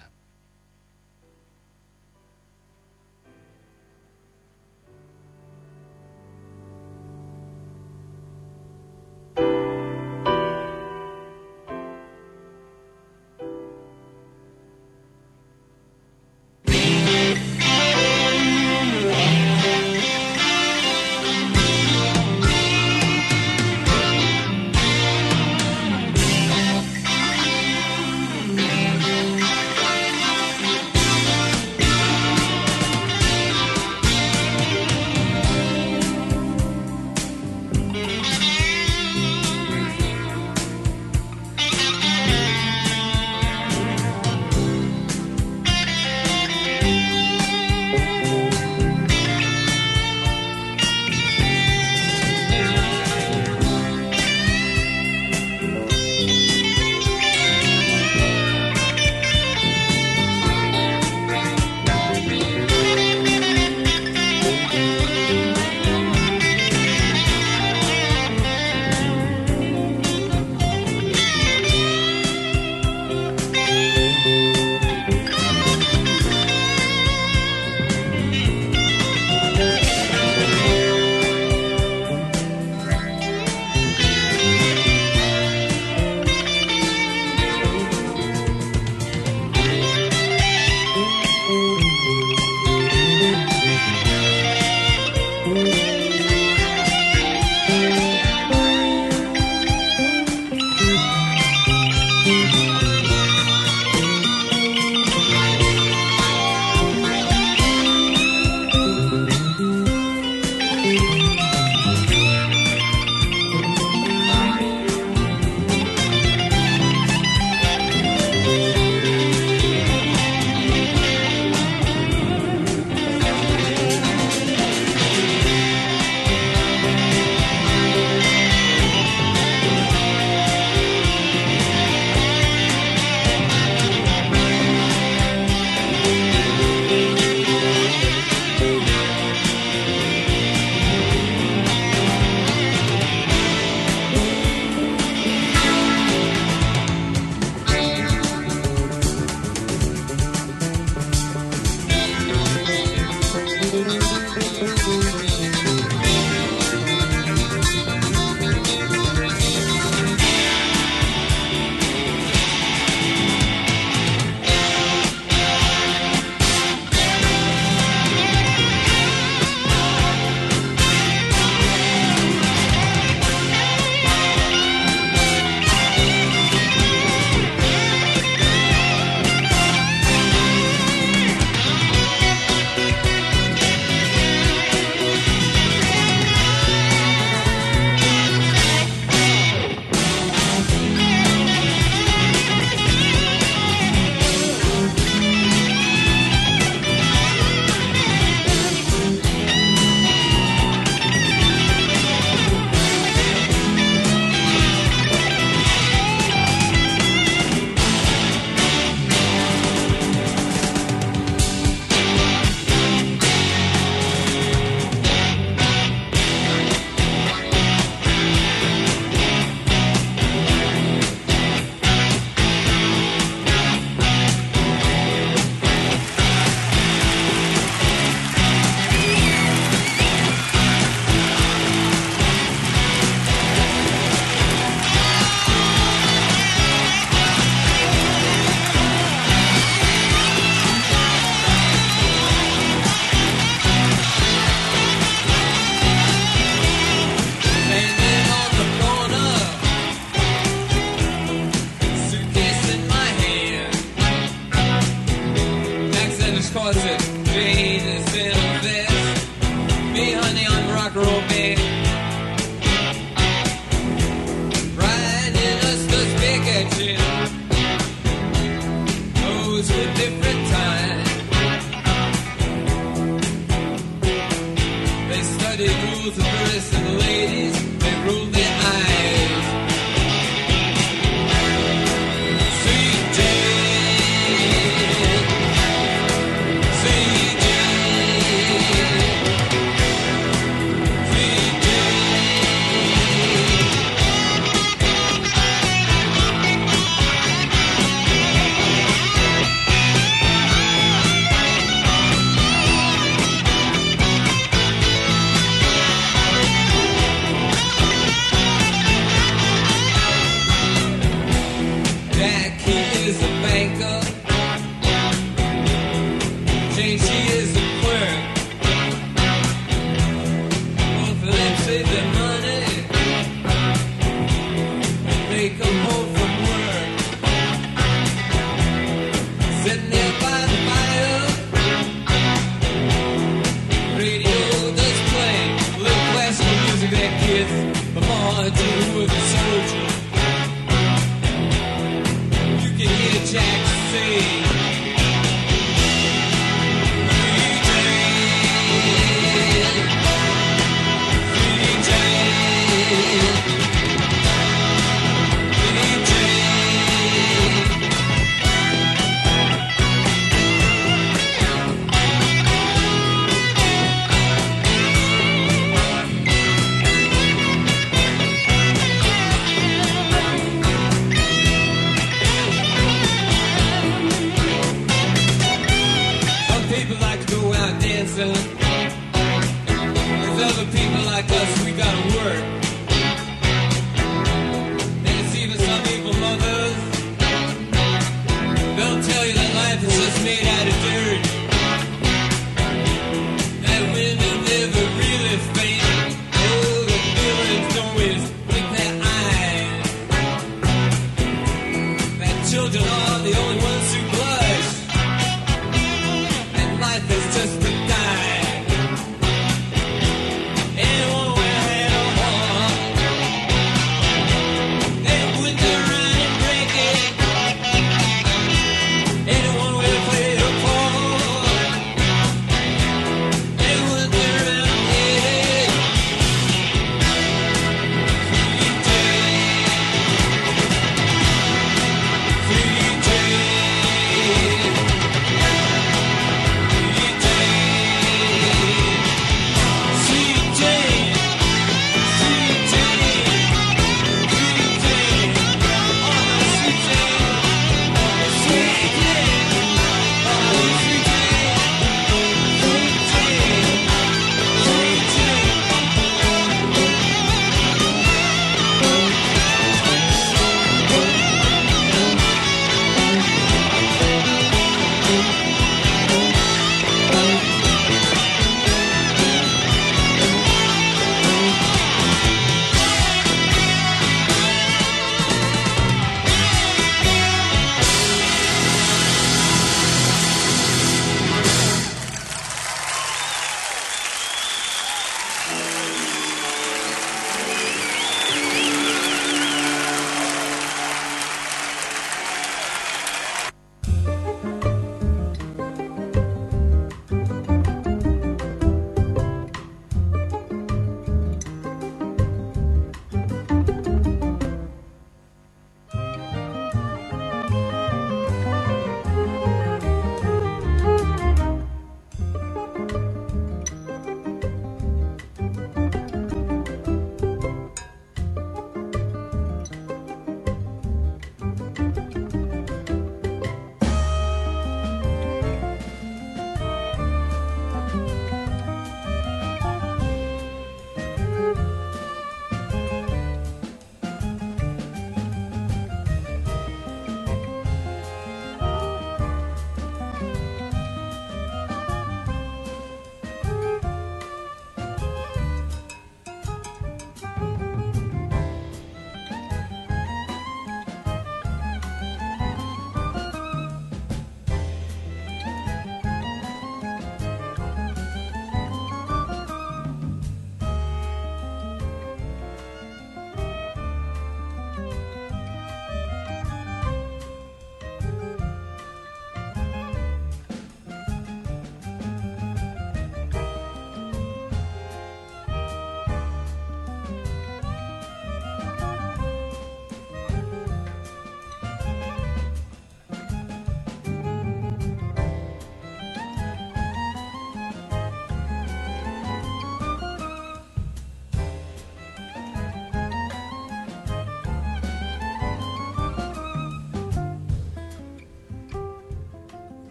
Free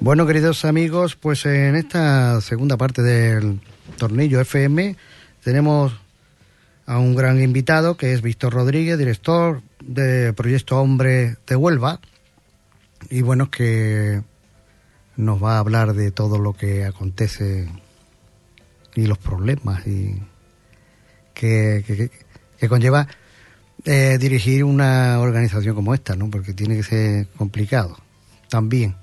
Bueno, queridos amigos, pues en esta segunda parte del Tornillo FM tenemos a un gran invitado que es Víctor Rodríguez, director de Proyecto Hombre de Huelva, y bueno, que nos va a hablar de todo lo que acontece y los problemas y que conlleva dirigir una organización como esta, ¿no? Porque tiene que ser complicado también.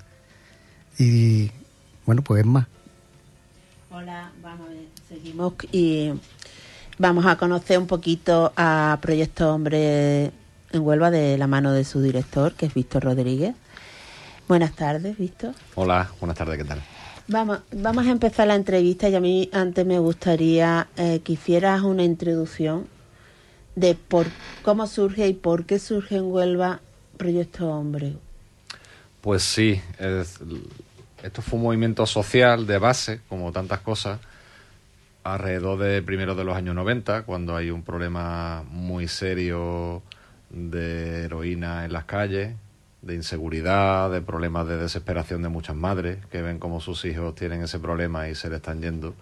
Y bueno, pues es más. Hola, vamos a ver, seguimos y vamos a conocer un poquito a Proyecto Hombre en Huelva de la mano de su director, que es Víctor Rodríguez. Buenas tardes, Víctor. Hola, buenas tardes, ¿qué tal? Vamos a empezar la entrevista y a mí antes me gustaría que hicieras una introducción de cómo surge y por qué surge en Huelva Proyecto Hombre. Pues sí, esto fue un movimiento social de base, como tantas cosas, alrededor de primeros de los años 90, cuando hay un problema muy serio de heroína en las calles, de inseguridad, de problemas de desesperación de muchas madres que ven cómo sus hijos tienen ese problema y se le están yendo.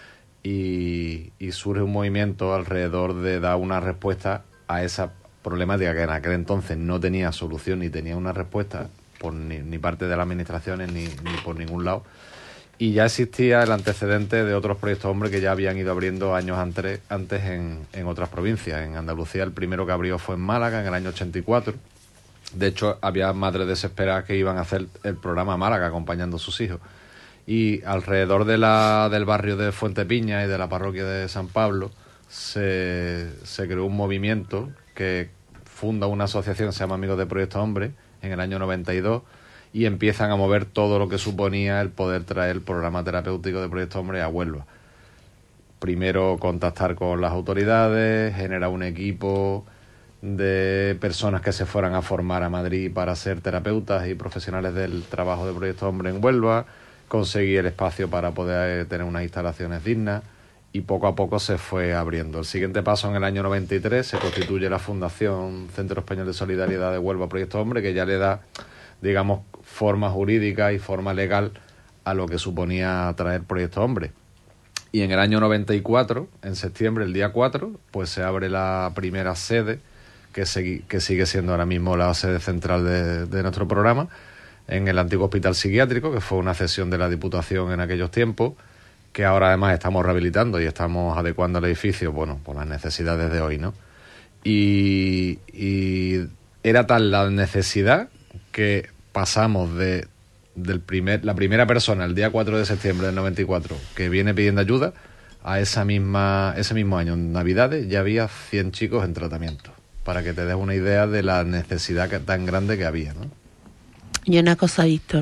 Y surge un movimiento alrededor de dar una respuesta a esa problemática que en aquel entonces no tenía solución ni tenía una respuesta por ni parte de las administraciones ni por ningún lado. Y ya existía el antecedente de otros proyectos hombres que ya habían ido abriendo años antes en otras provincias. En Andalucía el primero que abrió fue en Málaga en el año 84. De hecho, había madres desesperadas que iban a hacer el programa Málaga acompañando a sus hijos. Y alrededor del barrio de Fuentepiña y de la parroquia de San Pablo se creó un movimiento que funda una asociación que se llama Amigos de Proyecto Hombre en el año 92 y empiezan a mover todo lo que suponía el poder traer el programa terapéutico de Proyecto Hombre a Huelva. Primero contactar con las autoridades, generar un equipo de personas que se fueran a formar a Madrid para ser terapeutas y profesionales del trabajo de Proyecto Hombre en Huelva, conseguir el espacio para poder tener unas instalaciones dignas y poco a poco se fue abriendo. El siguiente paso, en el año 93, se constituye la Fundación Centro Español de Solidaridad de Huelva Proyecto Hombre, que ya le da, digamos, forma jurídica y forma legal a lo que suponía traer Proyecto Hombre. Y en el año 94, en septiembre, el día 4, pues se abre la primera sede, que sigue siendo ahora mismo la sede central de nuestro programa, en el antiguo hospital psiquiátrico, que fue una cesión de la Diputación en aquellos tiempos, que ahora además estamos rehabilitando y estamos adecuando el edificio, bueno, por las necesidades de hoy, ¿no? Y era tal la necesidad que pasamos la primera persona, el día 4 de septiembre del 94, que viene pidiendo ayuda, a ese mismo año, en Navidades, ya había 100 chicos en tratamiento, para que te des una idea de la necesidad tan grande que había, ¿no? Y una cosa, Víctor,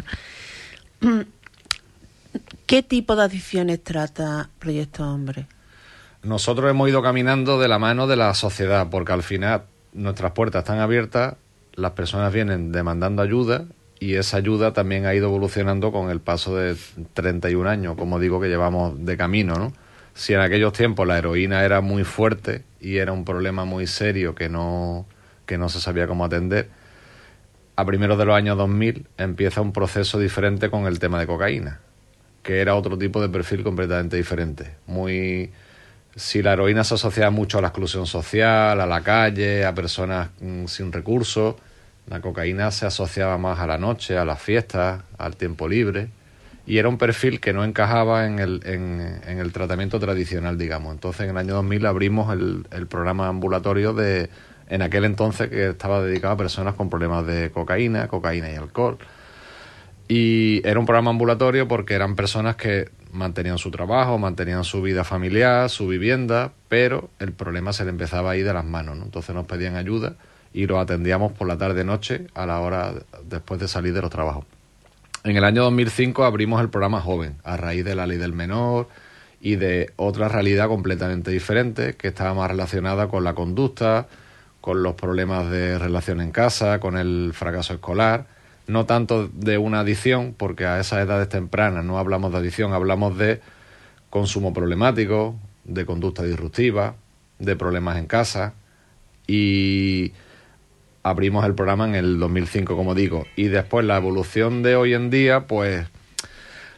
¿qué tipo de adicciones trata Proyecto Hombre? Nosotros hemos ido caminando de la mano de la sociedad, porque al final nuestras puertas están abiertas, las personas vienen demandando ayuda y esa ayuda también ha ido evolucionando con el paso de 31 años, como digo, que llevamos de camino, ¿no? Si en aquellos tiempos la heroína era muy fuerte y era un problema muy serio que no se sabía cómo atender, a primeros de los años 2000 empieza un proceso diferente con el tema de cocaína, que era otro tipo de perfil completamente diferente. Si la heroína se asocia mucho a la exclusión social, a la calle, a personas sin recursos, la cocaína se asociaba más a la noche, a las fiestas, al tiempo libre, y era un perfil que no encajaba en el tratamiento tradicional, digamos. Entonces, en el año 2000 abrimos el programa ambulatorio en aquel entonces, que estaba dedicado a personas con problemas de cocaína y alcohol. Y era un programa ambulatorio porque eran personas que mantenían su trabajo, mantenían su vida familiar, su vivienda, pero el problema se le empezaba a ir de las manos, ¿no? Entonces nos pedían ayuda y los atendíamos por la tarde-noche a la hora después de salir de los trabajos. En el año 2005 abrimos el programa Joven, a raíz de la ley del menor y de otra realidad completamente diferente, que estaba más relacionada con la conducta, con los problemas de relación en casa, con el fracaso escolar, no tanto de una adicción, porque a esas edades tempranas no hablamos de adicción, hablamos de consumo problemático, de conducta disruptiva, de problemas en casa, y abrimos el programa en el 2005, como digo, y después la evolución de hoy en día, pues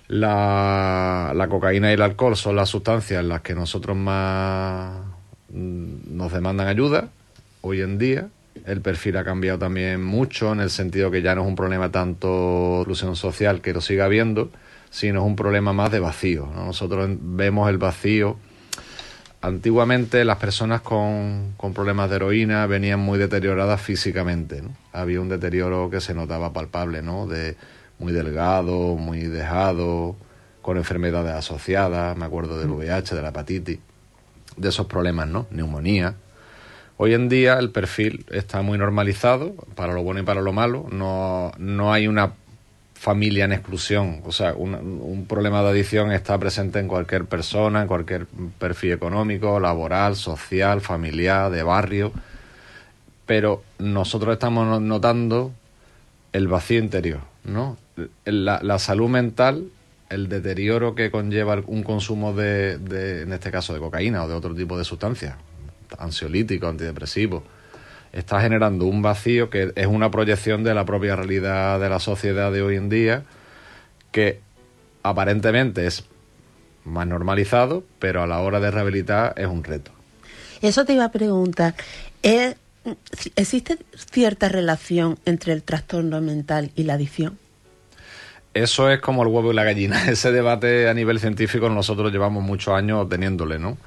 La cocaína y el alcohol son las sustancias en las que nosotros más nos demandan ayuda hoy en día. El perfil ha cambiado también mucho, en el sentido que ya no es un problema tanto de inclusión social, que lo siga habiendo, sino es un problema más de vacío, ¿no? Nosotros vemos el vacío. Antiguamente las personas con problemas de heroína venían muy deterioradas físicamente, ¿no? Había un deterioro que se notaba palpable, ¿no? De muy delgado, muy dejado, con enfermedades asociadas, me acuerdo del VIH, de la hepatitis, de esos problemas, ¿no? Neumonía. Hoy en día el perfil está muy normalizado, para lo bueno y para lo malo. No hay una familia en exclusión, o sea, un problema de adicción está presente en cualquier persona, en cualquier perfil económico, laboral, social, familiar, de barrio, pero nosotros estamos notando el vacío interior, ¿no? La salud mental, el deterioro que conlleva un consumo de, en este caso, de cocaína o de otro tipo de sustancias, ansiolíticos, antidepresivos, está generando un vacío que es una proyección de la propia realidad de la sociedad de hoy en día, que aparentemente es más normalizado, pero a la hora de rehabilitar es un reto. Eso te iba a preguntar. ¿Existe cierta relación entre el trastorno mental y la adicción? Eso es como el huevo y la gallina. Ese debate a nivel científico nosotros llevamos muchos años teniéndole, ¿no?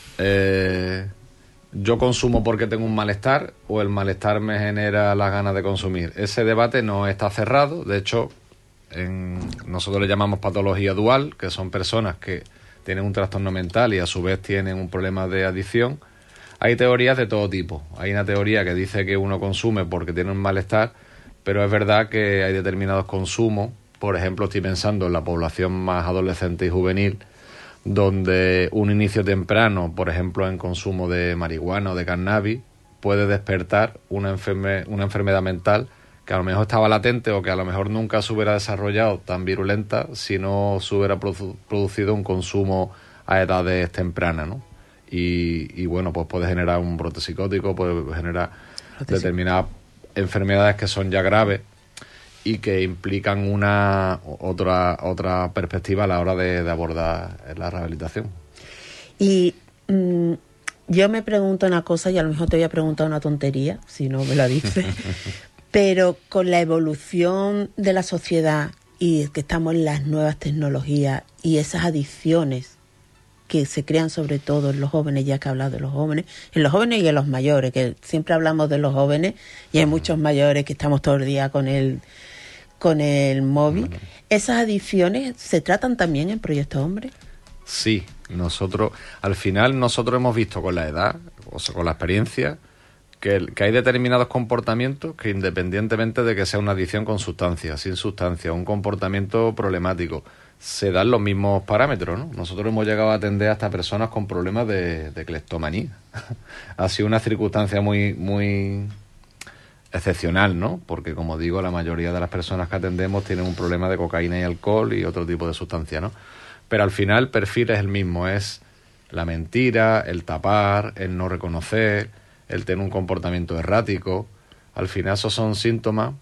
Yo consumo porque tengo un malestar o el malestar me genera las ganas de consumir. Ese debate no está cerrado. De hecho, nosotros le llamamos patología dual, que son personas que tienen un trastorno mental y a su vez tienen un problema de adicción. Hay teorías de todo tipo. Hay una teoría que dice que uno consume porque tiene un malestar, pero es verdad que hay determinados consumos. Por ejemplo, estoy pensando en la población más adolescente y juvenil, donde un inicio temprano, por ejemplo, en consumo de marihuana o de cannabis, puede despertar una enfermedad mental que a lo mejor estaba latente o que a lo mejor nunca se hubiera desarrollado tan virulenta si no se hubiera producido un consumo a edades tempranas, ¿no? Y bueno, pues puede generar un brote psicótico, puede generar determinadas enfermedades que son ya graves y que implican otra perspectiva a la hora de abordar la rehabilitación. Y yo me pregunto una cosa, y a lo mejor te voy a preguntar una tontería, si no me la dices, pero con la evolución de la sociedad y que estamos en las nuevas tecnologías y esas adicciones que se crean sobre todo en los jóvenes, ya que he hablado de los jóvenes, en los jóvenes y en los mayores, que siempre hablamos de los jóvenes y hay muchos mayores que estamos todo el día con el móvil. ¿Esas adicciones se tratan también en Proyecto Hombre? Sí, al final nosotros hemos visto con la edad, o sea, con la experiencia, que hay determinados comportamientos que, independientemente de que sea una adicción con sustancia, sin sustancia, un comportamiento problemático, se dan los mismos parámetros, ¿no? Nosotros hemos llegado a atender hasta personas con problemas de cleptomanía. Ha sido una circunstancia muy, muy excepcional, ¿no? Porque, como digo, la mayoría de las personas que atendemos tienen un problema de cocaína y alcohol y otro tipo de sustancia, ¿no? Pero al final el perfil es el mismo, es la mentira, el tapar, el no reconocer, el tener un comportamiento errático. Al final esos son síntomas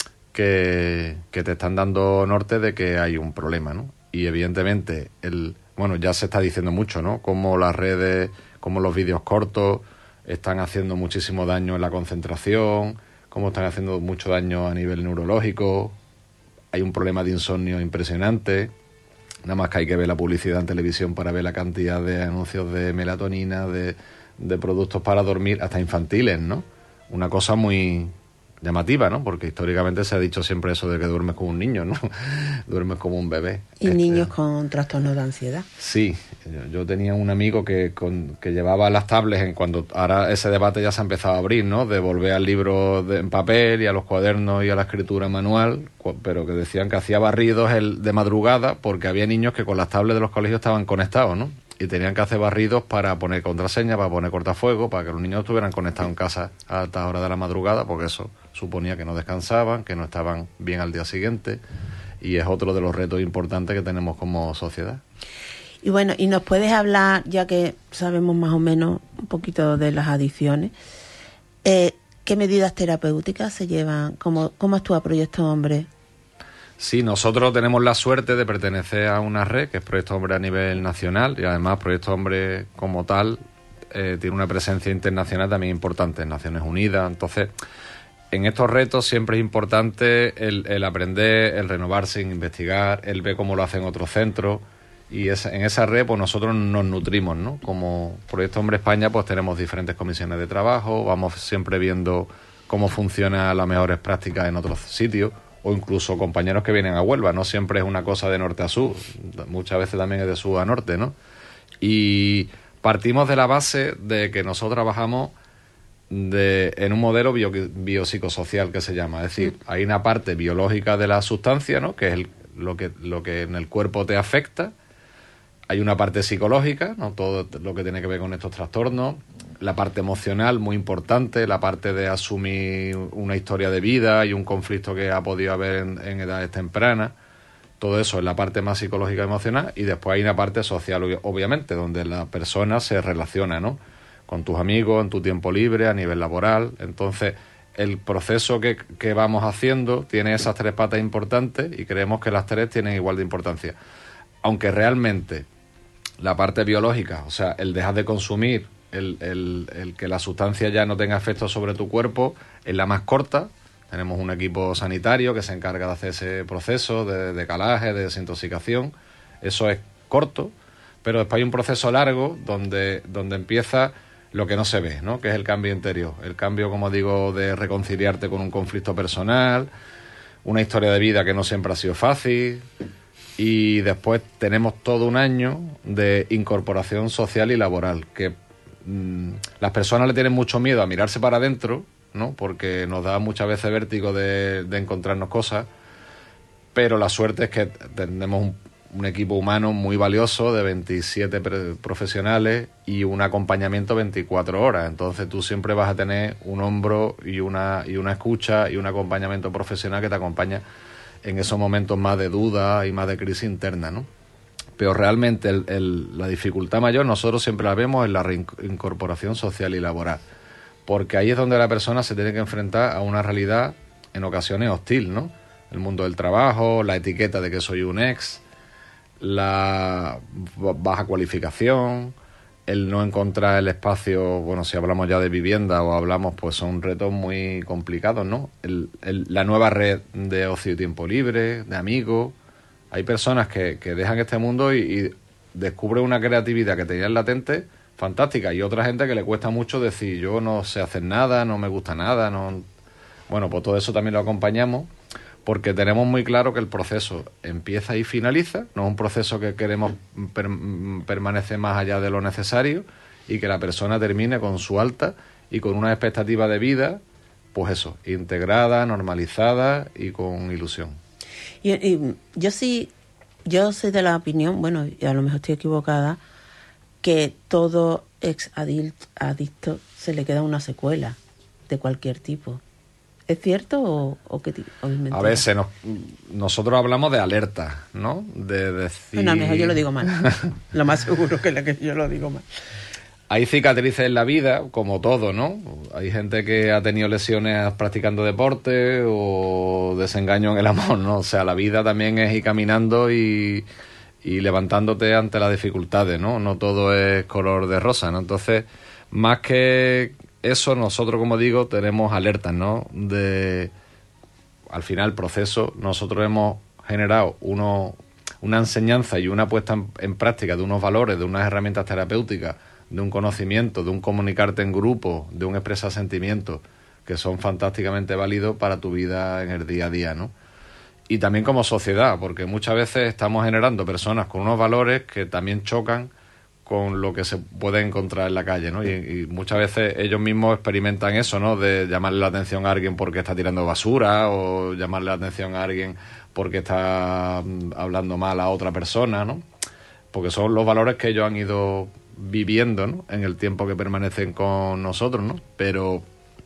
que te están dando norte de que hay un problema, ¿no? Y evidentemente, ya se está diciendo mucho, ¿no? Como las redes, como los vídeos cortos están haciendo muchísimo daño en la concentración, como están haciendo mucho daño a nivel neurológico. Hay un problema de insomnio impresionante. Nada más que hay que ver la publicidad en televisión para ver la cantidad de anuncios de melatonina, de productos para dormir, hasta infantiles, ¿no? Una cosa muy llamativa, ¿no? Porque históricamente se ha dicho siempre eso de que duermes como un niño, ¿no? Duermes como un bebé. Y niños con trastornos de ansiedad. Sí, yo tenía un amigo que llevaba las tablets cuando ahora ese debate ya se ha empezado a abrir, ¿no? De volver al libro en papel y a los cuadernos y a la escritura manual, pero que decían que hacía barridos de madrugada porque había niños que con las tablets de los colegios estaban conectados, ¿no? Y tenían que hacer barridos para poner contraseña, para poner cortafuegos, para que los niños estuvieran conectados en casa a altas horas de la madrugada, porque eso suponía que no descansaban, que no estaban bien al día siguiente, y es otro de los retos importantes que tenemos como sociedad. Y bueno, y nos puedes hablar, ya que sabemos más o menos un poquito de las adicciones, ¿qué medidas terapéuticas se llevan? ¿Cómo actúa Proyecto Hombre Sí, nosotros tenemos la suerte de pertenecer a una red que es Proyecto Hombre a nivel nacional, y además Proyecto Hombre como tal tiene una presencia internacional también importante en Naciones Unidas. Entonces, en estos retos siempre es importante el aprender, el renovarse, el investigar, el ver cómo lo hacen otros centros, y en esa red pues nosotros nos nutrimos, ¿no? Como Proyecto Hombre España pues tenemos diferentes comisiones de trabajo, vamos siempre viendo cómo funcionan las mejores prácticas en otros sitios, o incluso compañeros que vienen a Huelva. No siempre es una cosa de norte a sur, muchas veces también es de sur a norte, ¿no? Y partimos de la base de que nosotros trabajamos en un modelo biopsicosocial que se llama. Es decir, hay una parte biológica de la sustancia, ¿no? Que es lo que en el cuerpo te afecta. Hay una parte psicológica, ¿no? Todo lo que tiene que ver con estos trastornos. La parte emocional, muy importante, la parte de asumir una historia de vida y un conflicto que ha podido haber en edades tempranas. Todo eso es la parte más psicológica y emocional. Y después hay una parte social, obviamente, donde la persona se relaciona, ¿no? Con tus amigos, en tu tiempo libre, a nivel laboral. Entonces, el proceso que vamos haciendo tiene esas tres patas importantes y creemos que las tres tienen igual de importancia. Aunque realmente la parte biológica, o sea, el dejar de consumir, el que la sustancia ya no tenga efecto sobre tu cuerpo, es la más corta. Tenemos un equipo sanitario que se encarga de hacer ese proceso de decalaje, de desintoxicación. Eso es corto, pero después hay un proceso largo donde empieza lo que no se ve, ¿no? Que es el cambio interior. El cambio, como digo, de reconciliarte con un conflicto personal, una historia de vida que no siempre ha sido fácil. Y después tenemos todo un año de incorporación social y laboral, que las personas le tienen mucho miedo a mirarse para adentro, ¿no? Porque nos da muchas veces vértigo de encontrarnos cosas, pero la suerte es que tenemos un equipo humano muy valioso de 27 profesionales y un acompañamiento 24 horas. Entonces tú siempre vas a tener un hombro y una escucha y un acompañamiento profesional que te acompaña en esos momentos más de duda y más de crisis interna, ¿no? Pero realmente la dificultad mayor nosotros siempre la vemos en la reincorporación social y laboral, porque ahí es donde la persona se tiene que enfrentar a una realidad en ocasiones hostil, ¿no? El mundo del trabajo, la etiqueta de que soy un ex, la baja cualificación, el no encontrar el espacio, bueno, si hablamos ya de vivienda o hablamos, pues son retos muy complicados, ¿no? La nueva red de ocio y tiempo libre, de amigos. Hay personas que dejan este mundo y descubren una creatividad que tenían latente fantástica, y otra gente que le cuesta mucho decir, yo no sé hacer nada, no me gusta nada, no. Bueno, pues todo eso también lo acompañamos, porque tenemos muy claro que el proceso empieza y finaliza, no es un proceso que queremos permanecer más allá de lo necesario, y que la persona termine con su alta y con una expectativa de vida, pues eso, integrada, normalizada y con ilusión. Y yo soy de la opinión, bueno, y a lo mejor estoy equivocada, que todo ex adicto se le queda una secuela de cualquier tipo. ¿Es cierto o qué tipo? A veces nosotros hablamos de alerta, ¿no? De decir... Bueno, a lo mejor yo lo digo mal. Lo más seguro que yo lo digo mal. Hay cicatrices en la vida, como todo, ¿no? Hay gente que ha tenido lesiones practicando deporte o desengaño en el amor, ¿no? O sea, la vida también es ir caminando y levantándote ante las dificultades, ¿no? No todo es color de rosa, ¿no? Entonces, más que eso, nosotros, como digo, tenemos alertas, ¿no? Al final, el proceso, nosotros hemos generado una enseñanza y una puesta en práctica de unos valores, de unas herramientas terapéuticas, de un conocimiento, de un comunicarte en grupo, de un expresar sentimientos, que son fantásticamente válidos para tu vida en el día a día, ¿no? Y también como sociedad, porque muchas veces estamos generando personas con unos valores que también chocan con lo que se puede encontrar en la calle, ¿no? Y muchas veces ellos mismos experimentan eso, ¿no? De llamarle la atención a alguien porque está tirando basura, o llamarle la atención a alguien porque está hablando mal a otra persona, ¿no? Porque son los valores que ellos han ido viviendo, ¿no? En el tiempo que permanecen con nosotros, ¿no? Pero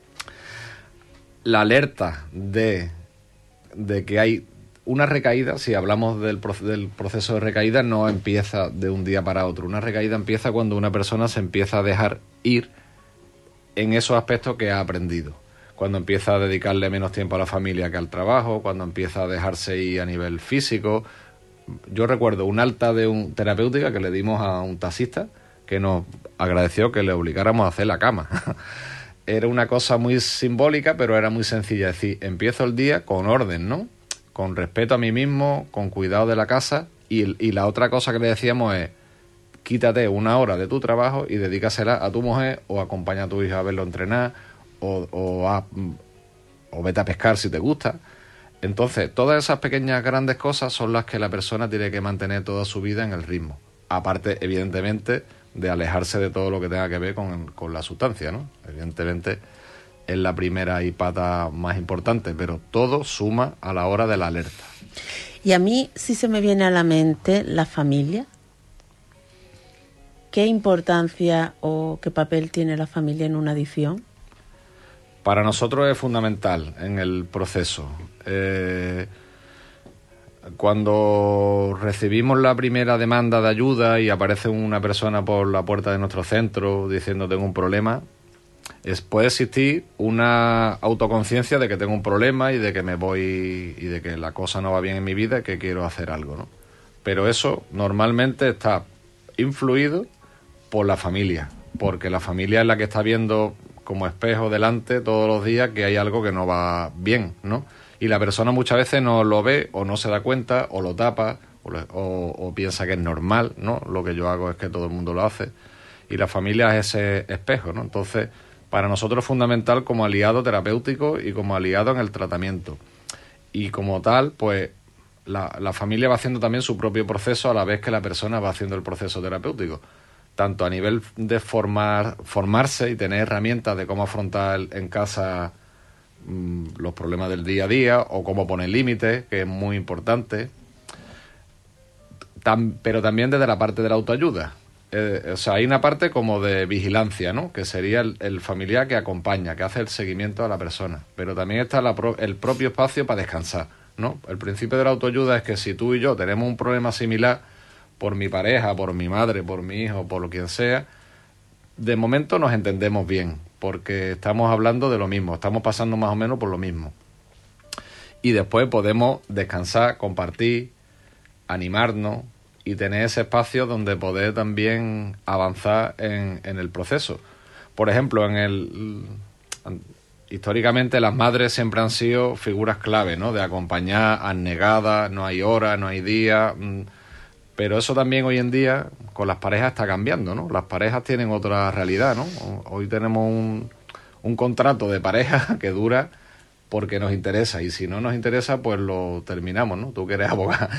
la alerta de que hay una recaída, si hablamos del proceso de recaída, no empieza de un día para otro. Una recaída empieza cuando una persona se empieza a dejar ir en esos aspectos que ha aprendido. cuando empieza a dedicarle menos tiempo a la familia que al trabajo, cuando empieza a dejarse ir a nivel físico. Yo recuerdo un alta de un terapéutica que le dimos a un taxista que nos agradeció que le obligáramos a hacer la cama. Era una cosa muy simbólica, pero era muy sencilla. Es decir, empiezo el día con orden, ¿no? Con respeto a mí mismo, con cuidado de la casa. Y la otra cosa que le decíamos es, quítate una hora de tu trabajo y dedícasela a tu mujer, o acompaña a tu hija a verlo entrenar, o vete a pescar si te gusta. Entonces, todas esas pequeñas grandes cosas son las que la persona tiene que mantener toda su vida en el ritmo. Aparte, evidentemente, de alejarse de todo lo que tenga que ver con la sustancia, ¿no? Evidentemente es la primera y pata más importante, pero todo suma a la hora de la alerta. Y a mí sí se me viene a la mente la familia. ¿Qué importancia o qué papel tiene la familia en una adicción? Para nosotros es fundamental en el proceso. Cuando recibimos la primera demanda de ayuda y aparece una persona por la puerta de nuestro centro diciendo tengo un problema, puede existir una autoconciencia de que tengo un problema y de que me voy y de que la cosa no va bien en mi vida y que quiero hacer algo, ¿no? Pero eso normalmente está influido por la familia, porque la familia es la que está viendo como espejo delante todos los días que hay algo que no va bien, ¿no? Y la persona muchas veces no lo ve o no se da cuenta o lo tapa o piensa que es normal, ¿no? Lo que yo hago es que todo el mundo lo hace. Y la familia es ese espejo, ¿no? Entonces, para nosotros es fundamental como aliado terapéutico y como aliado en el tratamiento. Y como tal, pues la familia va haciendo también su propio proceso a la vez que la persona va haciendo el proceso terapéutico. Tanto a nivel de formarse y tener herramientas de cómo afrontar en casa los problemas del día a día o cómo poner límites, que es muy importante, pero también desde la parte de la autoayuda. O sea, hay una parte como de vigilancia, ¿no? Que sería el familiar que acompaña, que hace el seguimiento a la persona, pero también está el propio espacio para descansar, ¿no? El principio de la autoayuda es que si tú y yo tenemos un problema similar por mi pareja, por mi madre, por mi hijo, por lo quien sea, de momento nos entendemos bien, porque estamos hablando de lo mismo, estamos pasando más o menos por lo mismo. Y después podemos descansar, compartir, animarnos y tener ese espacio donde poder también avanzar en el proceso. Por ejemplo, históricamente las madres siempre han sido figuras clave, ¿no? De acompañar, abnegadas, no hay hora, no hay día. Pero eso también hoy en día con las parejas está cambiando, ¿no? Las parejas tienen otra realidad, ¿no? Hoy tenemos un contrato de pareja que dura porque nos interesa, y si no nos interesa, pues lo terminamos, ¿no? Tú que eres abogada.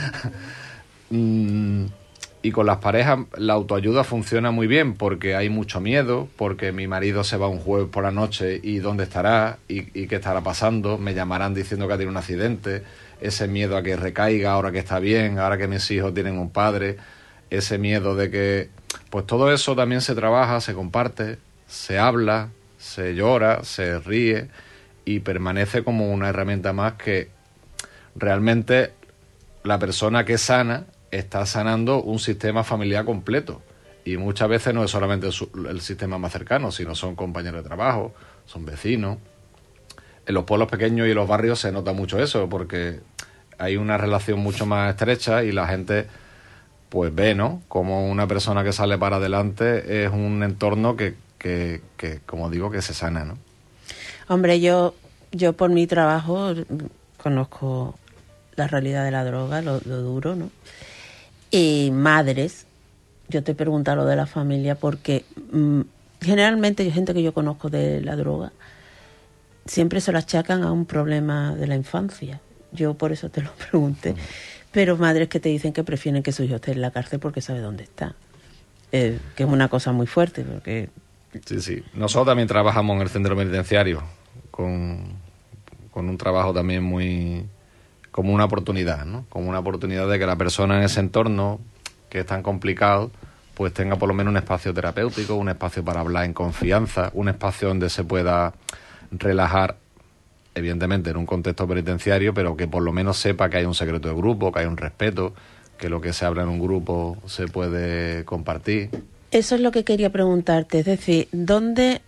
Y con las parejas la autoayuda funciona muy bien porque hay mucho miedo, porque mi marido se va un jueves por la noche y ¿dónde estará? ¿Y qué estará pasando? Me llamarán diciendo que ha tenido un accidente. Ese miedo a que recaiga ahora que está bien, ahora que mis hijos tienen un padre, ese miedo de que... Pues todo eso también se trabaja, se comparte, se habla, se llora, se ríe y permanece como una herramienta más que realmente la persona que sana está sanando un sistema familiar completo. Y muchas veces no es solamente el sistema más cercano, sino son compañeros de trabajo, son vecinos. En los pueblos pequeños y en los barrios se nota mucho eso, porque hay una relación mucho más estrecha y la gente pues ve, ¿no? Como una persona que sale para adelante es un entorno que como digo, que se sana, ¿no? Hombre, yo por mi trabajo conozco la realidad de la droga, lo duro, ¿no? Y madres, yo te pregunto lo de la familia porque generalmente gente que yo conozco de la droga siempre se lo achacan a un problema de la infancia. Yo por eso te lo pregunté. Pero madres que te dicen que prefieren que su hijo esté en la cárcel porque sabe dónde está. Que es una cosa muy fuerte. Porque... Sí. Nosotros también trabajamos en el centro penitenciario con un trabajo también muy... como una oportunidad, ¿no? Como una oportunidad de que la persona en ese entorno que es tan complicado pues tenga por lo menos un espacio terapéutico, un espacio para hablar en confianza, un espacio donde se pueda relajar, evidentemente en un contexto penitenciario, pero que por lo menos sepa que hay un secreto de grupo, que hay un respeto, que lo que se habla en un grupo se puede compartir. Eso es lo que quería preguntarte, es decir, ¿dónde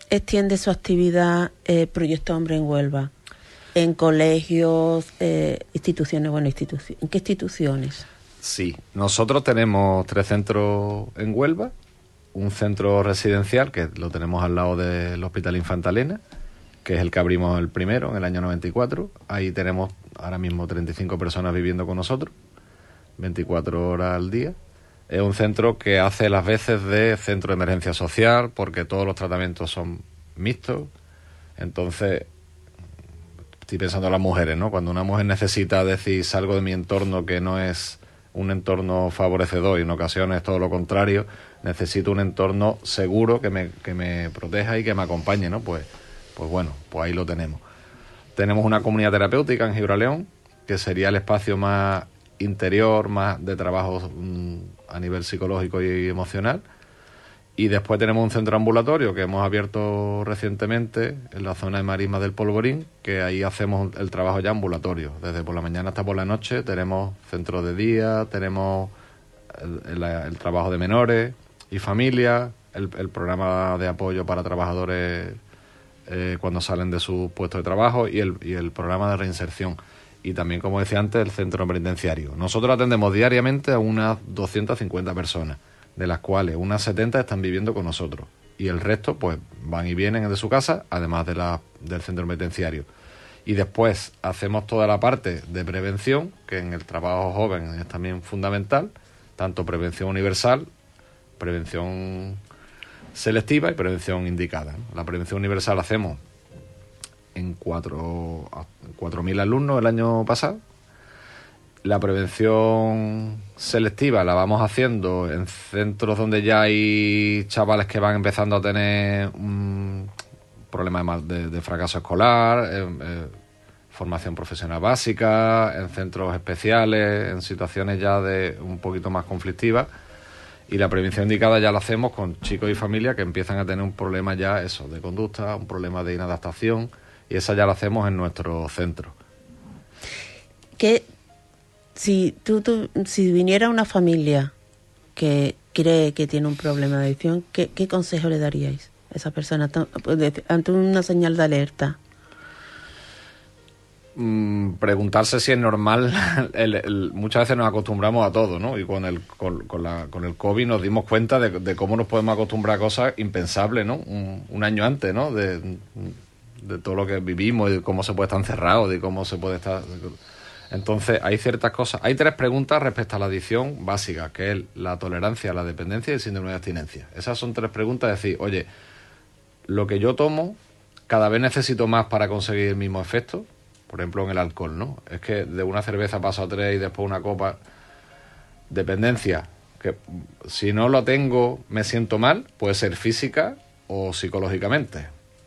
extiende su actividad Proyecto Hombre en Huelva? ¿En colegios, instituciones? Bueno, ¿en qué instituciones? Sí, nosotros tenemos 3 centros en Huelva, un centro residencial que lo tenemos al lado del Hospital Infanta Elena, que es el que abrimos el primero en el año 94. Ahí tenemos ahora mismo 35 personas viviendo con nosotros, 24 horas al día. Es un centro que hace las veces de centro de emergencia social porque todos los tratamientos son mixtos. Entonces, estoy pensando en las mujeres, ¿no? Cuando una mujer necesita decir salgo de mi entorno que no es un entorno favorecedor y en ocasiones todo lo contrario, necesito un entorno seguro que me proteja y que me acompañe, ¿no? Pues bueno, pues ahí lo tenemos. Tenemos una comunidad terapéutica en Gibraleón, que sería el espacio más interior, más de trabajo a nivel psicológico y emocional. Y después tenemos un centro ambulatorio que hemos abierto recientemente en la zona de Marisma del Polvorín, que ahí hacemos el trabajo ya ambulatorio. Desde por la mañana hasta por la noche tenemos centro de día, tenemos el trabajo de menores y familias, el programa de apoyo para trabajadores cuando salen de su puesto de trabajo y el programa de reinserción. Y también, como decía antes, el centro penitenciario. Nosotros atendemos diariamente a unas 250 personas, de las cuales unas 70 están viviendo con nosotros. Y el resto, pues, van y vienen de su casa, además del centro penitenciario. Y después hacemos toda la parte de prevención, que en el trabajo joven es también fundamental, tanto prevención universal, prevención selectiva y prevención indicada. La prevención universal hacemos en 4.000 alumnos el año pasado. La prevención selectiva la vamos haciendo en centros donde ya hay chavales que van empezando a tener problemas de fracaso escolar, formación profesional básica, en centros especiales, en situaciones ya de un poquito más conflictivas. Y la prevención indicada ya la hacemos con chicos y familias que empiezan a tener un problema ya eso de conducta, un problema de inadaptación, y esa ya la hacemos en nuestro centro. ¿Qué? Si viniera una familia que cree que tiene un problema de adicción, ¿qué consejo le daríais a esa persona ante una señal de alerta? Preguntarse si es normal. Muchas veces nos acostumbramos a todo, ¿no? Y con el COVID nos dimos cuenta de cómo nos podemos acostumbrar a cosas impensables, ¿no? Un año antes, ¿no? De todo lo que vivimos y de cómo se puede estar encerrado, de cómo se puede estar... Entonces, hay ciertas cosas. Hay 3 preguntas respecto a la adicción básica, que es la tolerancia, la dependencia y el síndrome de abstinencia. Esas son 3 preguntas de decir, oye, lo que yo tomo, cada vez necesito más para conseguir el mismo efecto. Por ejemplo, en el alcohol, ¿no? Es que de una cerveza paso a 3 y después una copa. Dependencia, que si no lo tengo me siento mal, puede ser física o psicológicamente.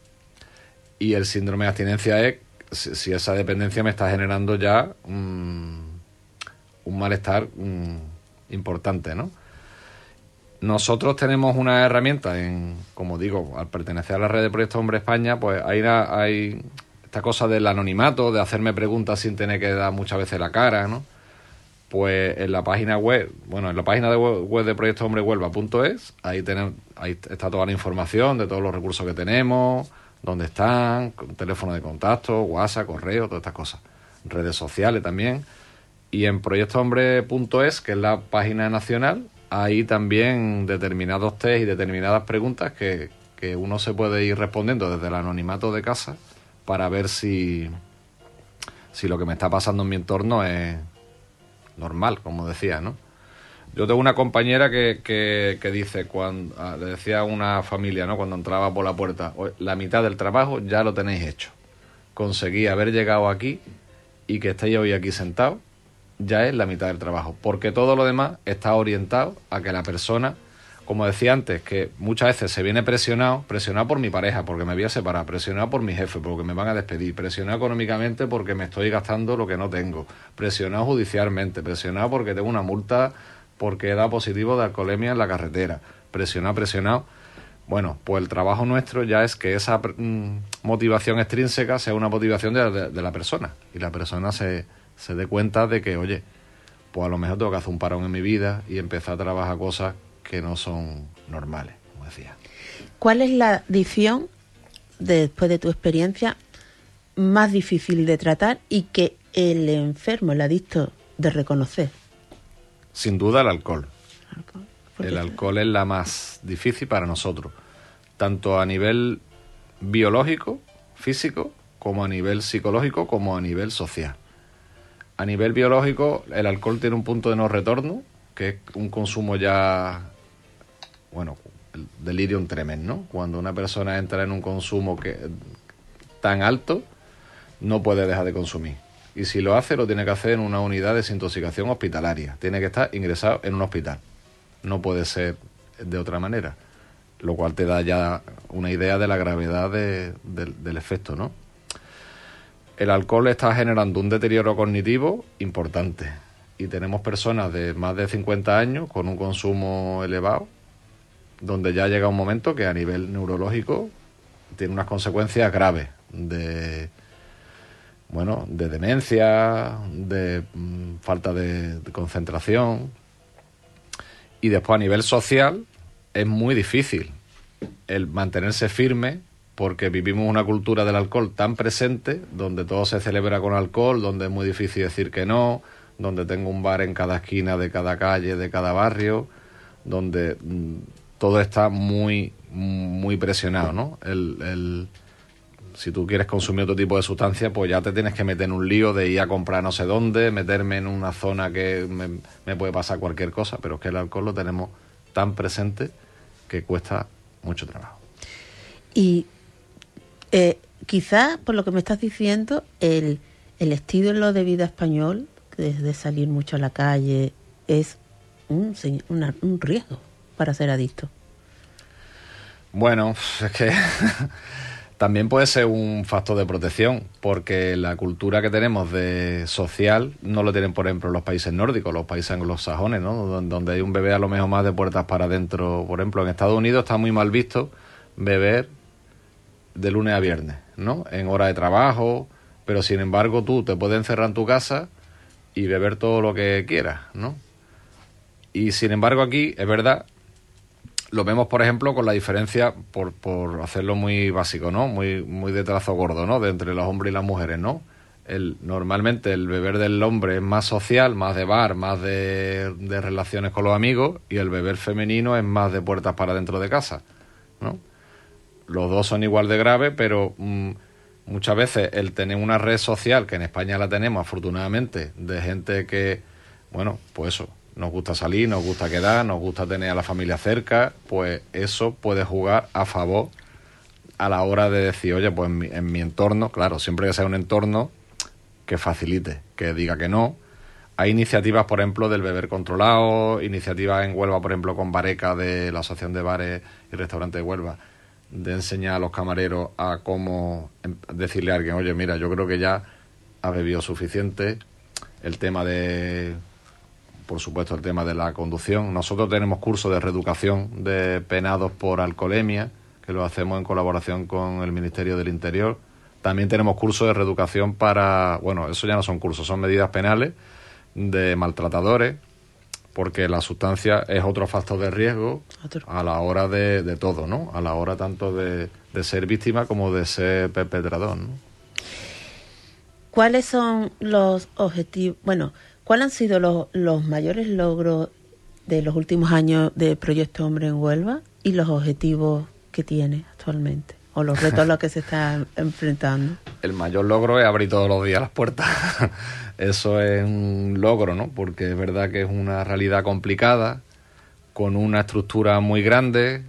Y el síndrome de abstinencia es si esa dependencia me está generando ya un malestar importante, ¿no? Nosotros tenemos una herramienta, como digo, al pertenecer a la red de Proyecto Hombre España, pues hay esta cosa del anonimato, de hacerme preguntas sin tener que dar muchas veces la cara, ¿no? Pues en la página web, web de proyectohombrehuelva.es, ahí está toda la información de todos los recursos que tenemos, dónde están, teléfono de contacto, WhatsApp, correo, todas estas cosas. Redes sociales también. Y en proyectohombre.es, que es la página nacional, hay también determinados test y determinadas preguntas que uno se puede ir respondiendo desde el anonimato de casa para ver si lo que me está pasando en mi entorno es normal, como decía, ¿no? Yo tengo una compañera que dice, le decía a una familia, ¿no?, cuando entraba por la puerta, la mitad del trabajo ya lo tenéis hecho. Conseguí haber llegado aquí y que estéis hoy aquí sentados, ya es la mitad del trabajo, porque todo lo demás está orientado a que la persona, como decía antes, que muchas veces se viene presionado por mi pareja, porque me voy a separar, presionado por mi jefe, porque me van a despedir, presionado económicamente porque me estoy gastando lo que no tengo, presionado judicialmente, presionado porque tengo una multa porque he dado positivo de alcoholemia en la carretera, presionado. Bueno, pues el trabajo nuestro ya es que esa motivación extrínseca sea una motivación de la persona, y la persona se dé cuenta de que, oye, pues a lo mejor tengo que hacer un parón en mi vida y empezar a trabajar cosas que no son normales, como decía. ¿Cuál es la adicción después de tu experiencia, más difícil de tratar y que el enfermo, el adicto, de reconocer? Sin duda el alcohol. El alcohol es la más difícil para nosotros, tanto a nivel biológico, físico, como a nivel psicológico, como a nivel social. A nivel biológico, el alcohol tiene un punto de no retorno, que es un consumo ya, bueno, el delirium tremens, ¿no? Cuando una persona entra en un consumo tan alto, no puede dejar de consumir. Y si lo hace, lo tiene que hacer en una unidad de desintoxicación hospitalaria. Tiene que estar ingresado en un hospital. No puede ser de otra manera. Lo cual te da ya una idea de la gravedad del efecto, ¿no? El alcohol está generando un deterioro cognitivo importante. Y tenemos personas de más de 50 años con un consumo elevado, donde ya llega un momento que a nivel neurológico tiene unas consecuencias graves de demencia, de falta de concentración. Y después a nivel social es muy difícil el mantenerse firme, porque vivimos una cultura del alcohol tan presente, donde todo se celebra con alcohol, donde es muy difícil decir que no, donde tengo un bar en cada esquina de cada calle, de cada barrio, donde todo está muy, muy presionado, ¿no? Si tú quieres consumir otro tipo de sustancia, pues ya te tienes que meter en un lío de ir a comprar no sé dónde, meterme en una zona que me puede pasar cualquier cosa, pero es que el alcohol lo tenemos tan presente que cuesta mucho trabajo. Y quizás, por lo que me estás diciendo, el estilo de vida español, de salir mucho a la calle, es un riesgo para ser adicto. Bueno, es que también puede ser un factor de protección, porque la cultura que tenemos de social no lo tienen, por ejemplo, los países nórdicos, los países anglosajones, ¿no? Donde hay un bebé a lo mejor más de puertas para adentro. Por ejemplo, en Estados Unidos está muy mal visto beber de lunes a viernes, ¿no? En hora de trabajo, pero sin embargo tú te puedes encerrar en tu casa y beber todo lo que quieras, ¿no? Y sin embargo aquí, es verdad, lo vemos, por ejemplo, con la diferencia, por hacerlo muy básico, ¿no? Muy de trazo gordo, ¿no? De entre los hombres y las mujeres, ¿no? Normalmente el beber del hombre es más social, más de bar, más de relaciones con los amigos, y el beber femenino es más de puertas para dentro de casa, ¿no? Los dos son igual de graves, pero muchas veces el tener una red social, que en España la tenemos afortunadamente, de gente que, bueno, pues eso, nos gusta salir, nos gusta quedar, nos gusta tener a la familia cerca, pues eso puede jugar a favor a la hora de decir, oye, pues en mi entorno, claro, siempre que sea un entorno que facilite, que diga que no. Hay iniciativas, por ejemplo, del beber controlado, iniciativas en Huelva, por ejemplo, con Bareca, de la Asociación de Bares y Restaurantes de Huelva, de enseñar a los camareros a cómo decirle a alguien, oye, mira, yo creo que ya ha bebido suficiente. El tema de, por supuesto, el tema de la conducción. Nosotros tenemos cursos de reeducación de penados por alcoholemia, que lo hacemos en colaboración con el Ministerio del Interior. También tenemos cursos de reeducación para, bueno, eso ya no son cursos, son medidas penales de maltratadores, porque la sustancia es otro factor de riesgo a la hora de todo, ¿no? A la hora tanto de ser víctima como de ser perpetrador, ¿no? ¿Cuáles son los objetivos? Bueno, ¿cuáles han sido los mayores logros de los últimos años de Proyecto Hombre en Huelva y los objetivos que tiene actualmente? ¿O los retos a los que se está enfrentando? El mayor logro es abrir todos los días las puertas. Eso es un logro, ¿no? Porque es verdad que es una realidad complicada, con una estructura muy grande,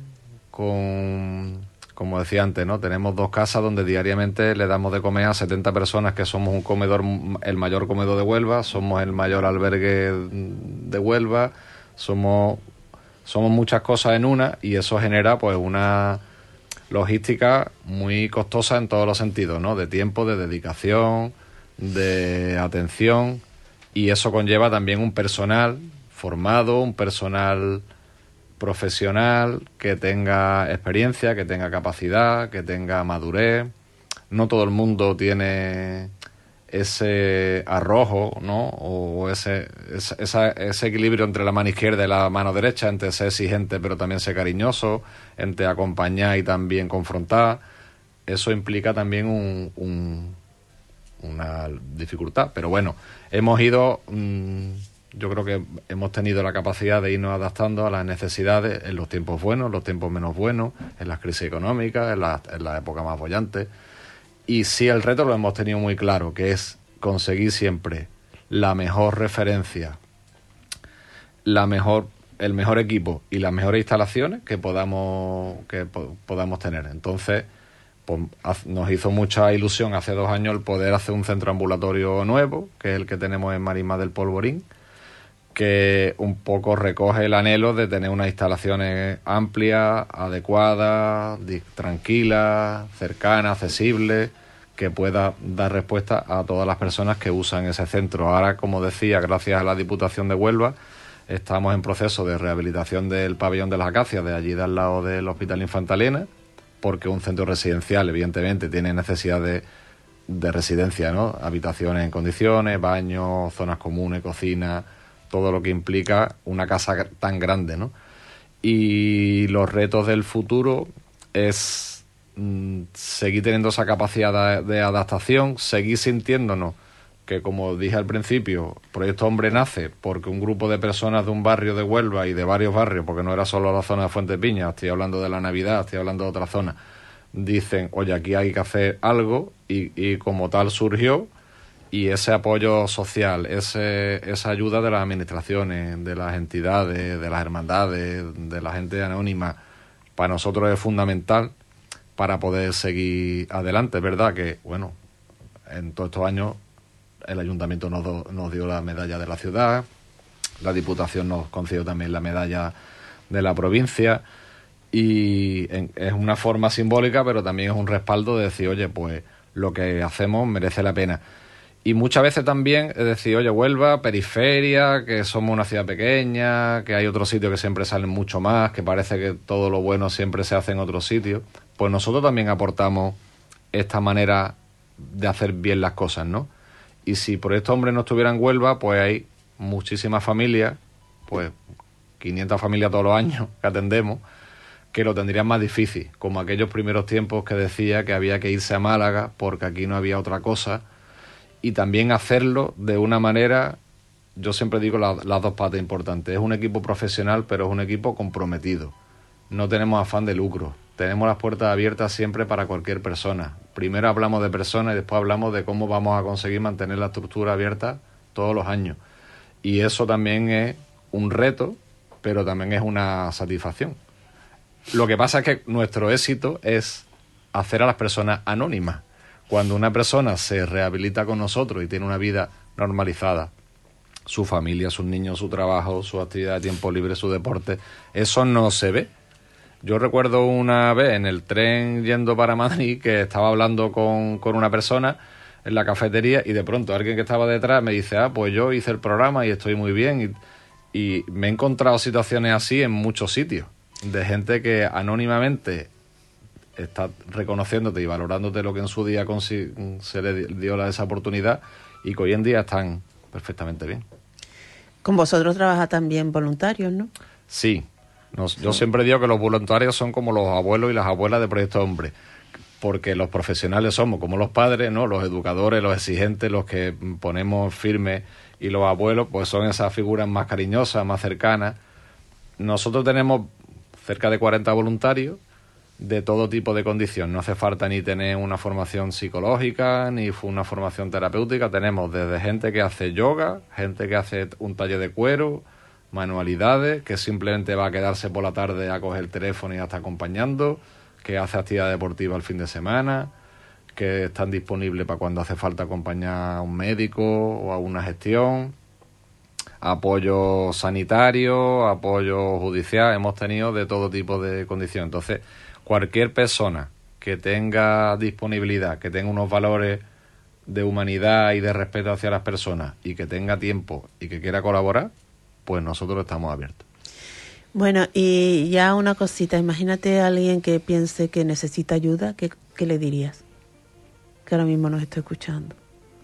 como decía antes, ¿no? Tenemos 2 casas donde diariamente le damos de comer a 70 personas, que somos un comedor, el mayor comedor de Huelva, somos el mayor albergue de Huelva, somos muchas cosas en una, y eso genera pues una logística muy costosa en todos los sentidos, ¿no? De tiempo, de dedicación, de atención, y eso conlleva también un personal formado, un personal profesional que tenga experiencia, que tenga capacidad, que tenga madurez. No todo el mundo tiene ese arrojo, ¿no? O ese equilibrio entre la mano izquierda y la mano derecha, entre ser exigente pero también ser cariñoso, entre acompañar y también confrontar. eso implica también una dificultad. Pero bueno, hemos ido... yo creo que hemos tenido la capacidad de irnos adaptando a las necesidades en los tiempos buenos, en los tiempos menos buenos, en las crisis económicas, en la época más bollante. Y sí, el reto lo hemos tenido muy claro, que es conseguir siempre la mejor referencia, el mejor equipo y las mejores instalaciones que podamos tener. Entonces, pues, nos hizo mucha ilusión hace 2 años el poder hacer un centro ambulatorio nuevo, que es el que tenemos en Marismas del Polvorín, que un poco recoge el anhelo de tener unas instalaciones amplias, adecuadas, tranquilas, cercanas, accesibles, que pueda dar respuesta a todas las personas que usan ese centro. Ahora, como decía, gracias a la Diputación de Huelva, estamos en proceso de rehabilitación del pabellón de las Acacias, de allí de al lado del Hospital Infanta Elena, porque un centro residencial, evidentemente, tiene necesidad de residencia, ¿no? Habitaciones en condiciones, baños, zonas comunes, cocina, todo lo que implica una casa tan grande, ¿no? Y los retos del futuro es seguir teniendo esa capacidad de adaptación, seguir sintiéndonos que, como dije al principio, Proyecto Hombre nace porque un grupo de personas de un barrio de Huelva y de varios barrios, porque no era solo la zona de Fuente Piña, estoy hablando de la Navidad, estoy hablando de otra zona, dicen, oye, aquí hay que hacer algo, y como tal surgió. Y ese apoyo social, esa ayuda de las administraciones, de las entidades, de las hermandades, de la gente anónima, para nosotros es fundamental para poder seguir adelante. Es verdad que, bueno, en todos estos años el Ayuntamiento nos dio la medalla de la ciudad, la Diputación nos concedió también la medalla de la provincia, y es una forma simbólica, pero también es un respaldo de decir, oye, pues lo que hacemos merece la pena. Y muchas veces también es decir, oye, Huelva, periferia, que somos una ciudad pequeña, que hay otros sitios que siempre salen mucho más, que parece que todo lo bueno siempre se hace en otros sitios. Pues nosotros también aportamos esta manera de hacer bien las cosas, ¿no? Y si Proyecto Hombre no estuviera en Huelva, pues hay muchísimas familias, pues 500 familias todos los años que atendemos, que lo tendrían más difícil, como aquellos primeros tiempos que decía que había que irse a Málaga porque aquí no había otra cosa. Y también hacerlo de una manera, yo siempre digo las 2 patas importantes, es un equipo profesional, pero es un equipo comprometido. No tenemos afán de lucro, tenemos las puertas abiertas siempre para cualquier persona. Primero hablamos de personas y después hablamos de cómo vamos a conseguir mantener la estructura abierta todos los años. Y eso también es un reto, pero también es una satisfacción. Lo que pasa es que nuestro éxito es hacer a las personas anónimas. Cuando una persona se rehabilita con nosotros y tiene una vida normalizada, su familia, sus niños, su trabajo, su actividad de tiempo libre, su deporte, eso no se ve. Yo recuerdo una vez en el tren yendo para Madrid que estaba hablando con una persona en la cafetería y de pronto alguien que estaba detrás me dice, pues yo hice el programa y estoy muy bien, y me he encontrado situaciones así en muchos sitios, de gente que anónimamente está reconociéndote y valorándote lo que en su día se le dio esa oportunidad, y que hoy en día están perfectamente bien. Con vosotros trabaja también voluntarios, ¿no? Sí. Yo siempre digo que los voluntarios son como los abuelos y las abuelas de Proyecto Hombre, porque los profesionales somos como los padres, ¿no? Los educadores, los exigentes, los que ponemos firmes, y los abuelos pues son esas figuras más cariñosas, más cercanas. Nosotros tenemos cerca de 40 voluntarios de todo tipo de condición. No hace falta ni tener una formación psicológica ni una formación terapéutica. Tenemos desde gente que hace yoga, gente que hace un taller de cuero, manualidades, que simplemente va a quedarse por la tarde a coger el teléfono y a estar acompañando, que hace actividad deportiva el fin de semana, que están disponibles para cuando hace falta acompañar a un médico o a una gestión, apoyo sanitario, apoyo judicial. Hemos tenido de todo tipo de condiciones. Entonces, cualquier persona que tenga disponibilidad, que tenga unos valores de humanidad y de respeto hacia las personas, y que tenga tiempo y que quiera colaborar, pues nosotros estamos abiertos. Bueno, y ya una cosita, imagínate a alguien que piense que necesita ayuda, ¿qué le dirías? Que ahora mismo nos está escuchando.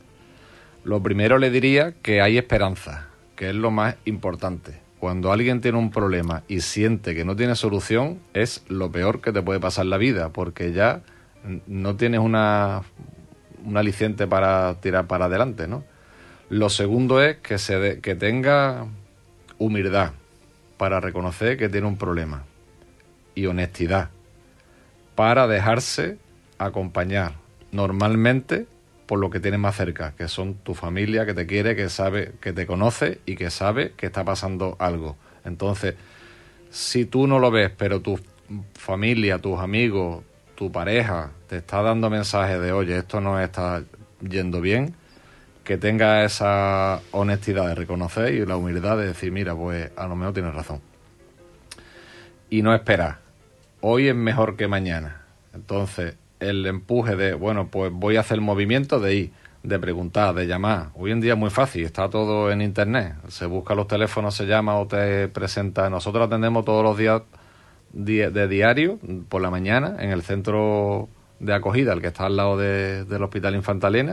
Lo primero le diría que hay esperanza, que es lo más importante. Cuando alguien tiene un problema y siente que no tiene solución, es lo peor que te puede pasar en la vida, porque ya no tienes un aliciente para tirar para adelante, ¿no? Lo segundo es que tenga humildad para reconocer que tiene un problema y honestidad para dejarse acompañar normalmente por lo que tienes más cerca, que son tu familia, que te quiere, que sabe, que te conoce y que sabe que está pasando algo. Entonces, si tú no lo ves, pero tu familia, tus amigos, tu pareja te está dando mensajes de, oye, esto no está yendo bien, que tenga esa honestidad de reconocer y la humildad de decir, mira, pues a lo mejor tienes razón. Y no esperar. Hoy es mejor que mañana. Entonces, el empuje de, bueno, pues voy a hacer el movimiento de ir, de preguntar, de llamar. Hoy en día es muy fácil, está todo en internet. Se busca los teléfonos, se llama o te presenta. Nosotros atendemos todos los días de diario, por la mañana, en el centro de acogida, el que está al lado del Hospital Infantalena.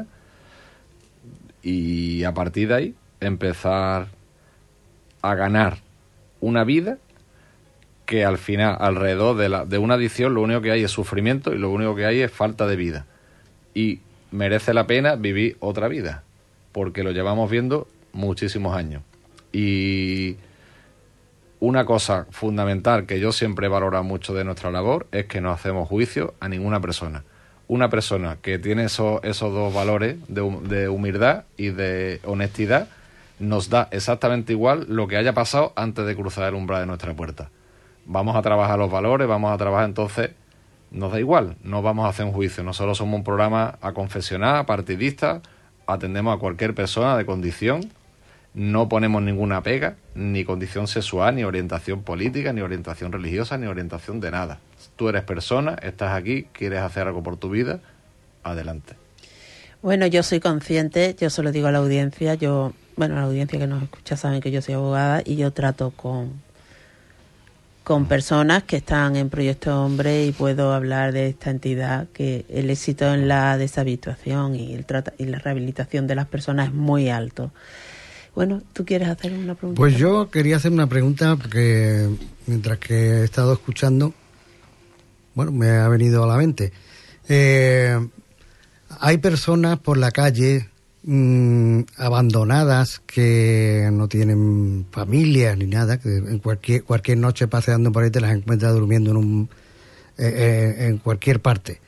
Y a partir de ahí, empezar a ganar una vida que al final, alrededor de una adicción, lo único que hay es sufrimiento y lo único que hay es falta de vida. Y merece la pena vivir otra vida, porque lo llevamos viendo muchísimos años. Y una cosa fundamental que yo siempre he valorado mucho de nuestra labor es que no hacemos juicio a ninguna persona. Una persona que tiene esos dos valores de humildad y de honestidad nos da exactamente igual lo que haya pasado antes de cruzar el umbral de nuestra puerta. Vamos a trabajar los valores, vamos a trabajar, entonces nos da igual, no vamos a hacer un juicio. Nosotros somos un programa aconfesional, partidista, atendemos a cualquier persona de condición, no ponemos ninguna pega, ni condición sexual, ni orientación política, ni orientación religiosa, ni orientación de nada. Tú eres persona, estás aquí, quieres hacer algo por tu vida, adelante. Bueno, yo soy consciente, yo se lo digo a la audiencia, la audiencia que nos escucha saben que yo soy abogada y yo trato con personas que están en Proyecto Hombre y puedo hablar de esta entidad, que el éxito en la deshabituación y la rehabilitación de las personas es muy alto. Bueno, ¿tú quieres hacer una pregunta? Pues yo quería hacer una pregunta porque mientras que he estado escuchando, bueno, me ha venido a la mente. Hay personas por la calle abandonadas que no tienen familia ni nada, que en cualquier noche paseando por ahí te las encuentras durmiendo en cualquier parte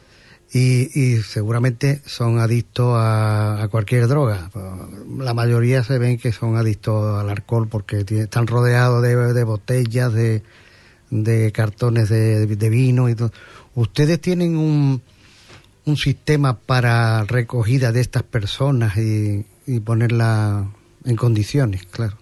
y seguramente son adictos a cualquier droga. La mayoría se ven que son adictos al alcohol porque están rodeados de botellas, de cartones de vino y todo. ¿Ustedes tienen un sistema para recogida de estas personas y ponerla en condiciones, claro?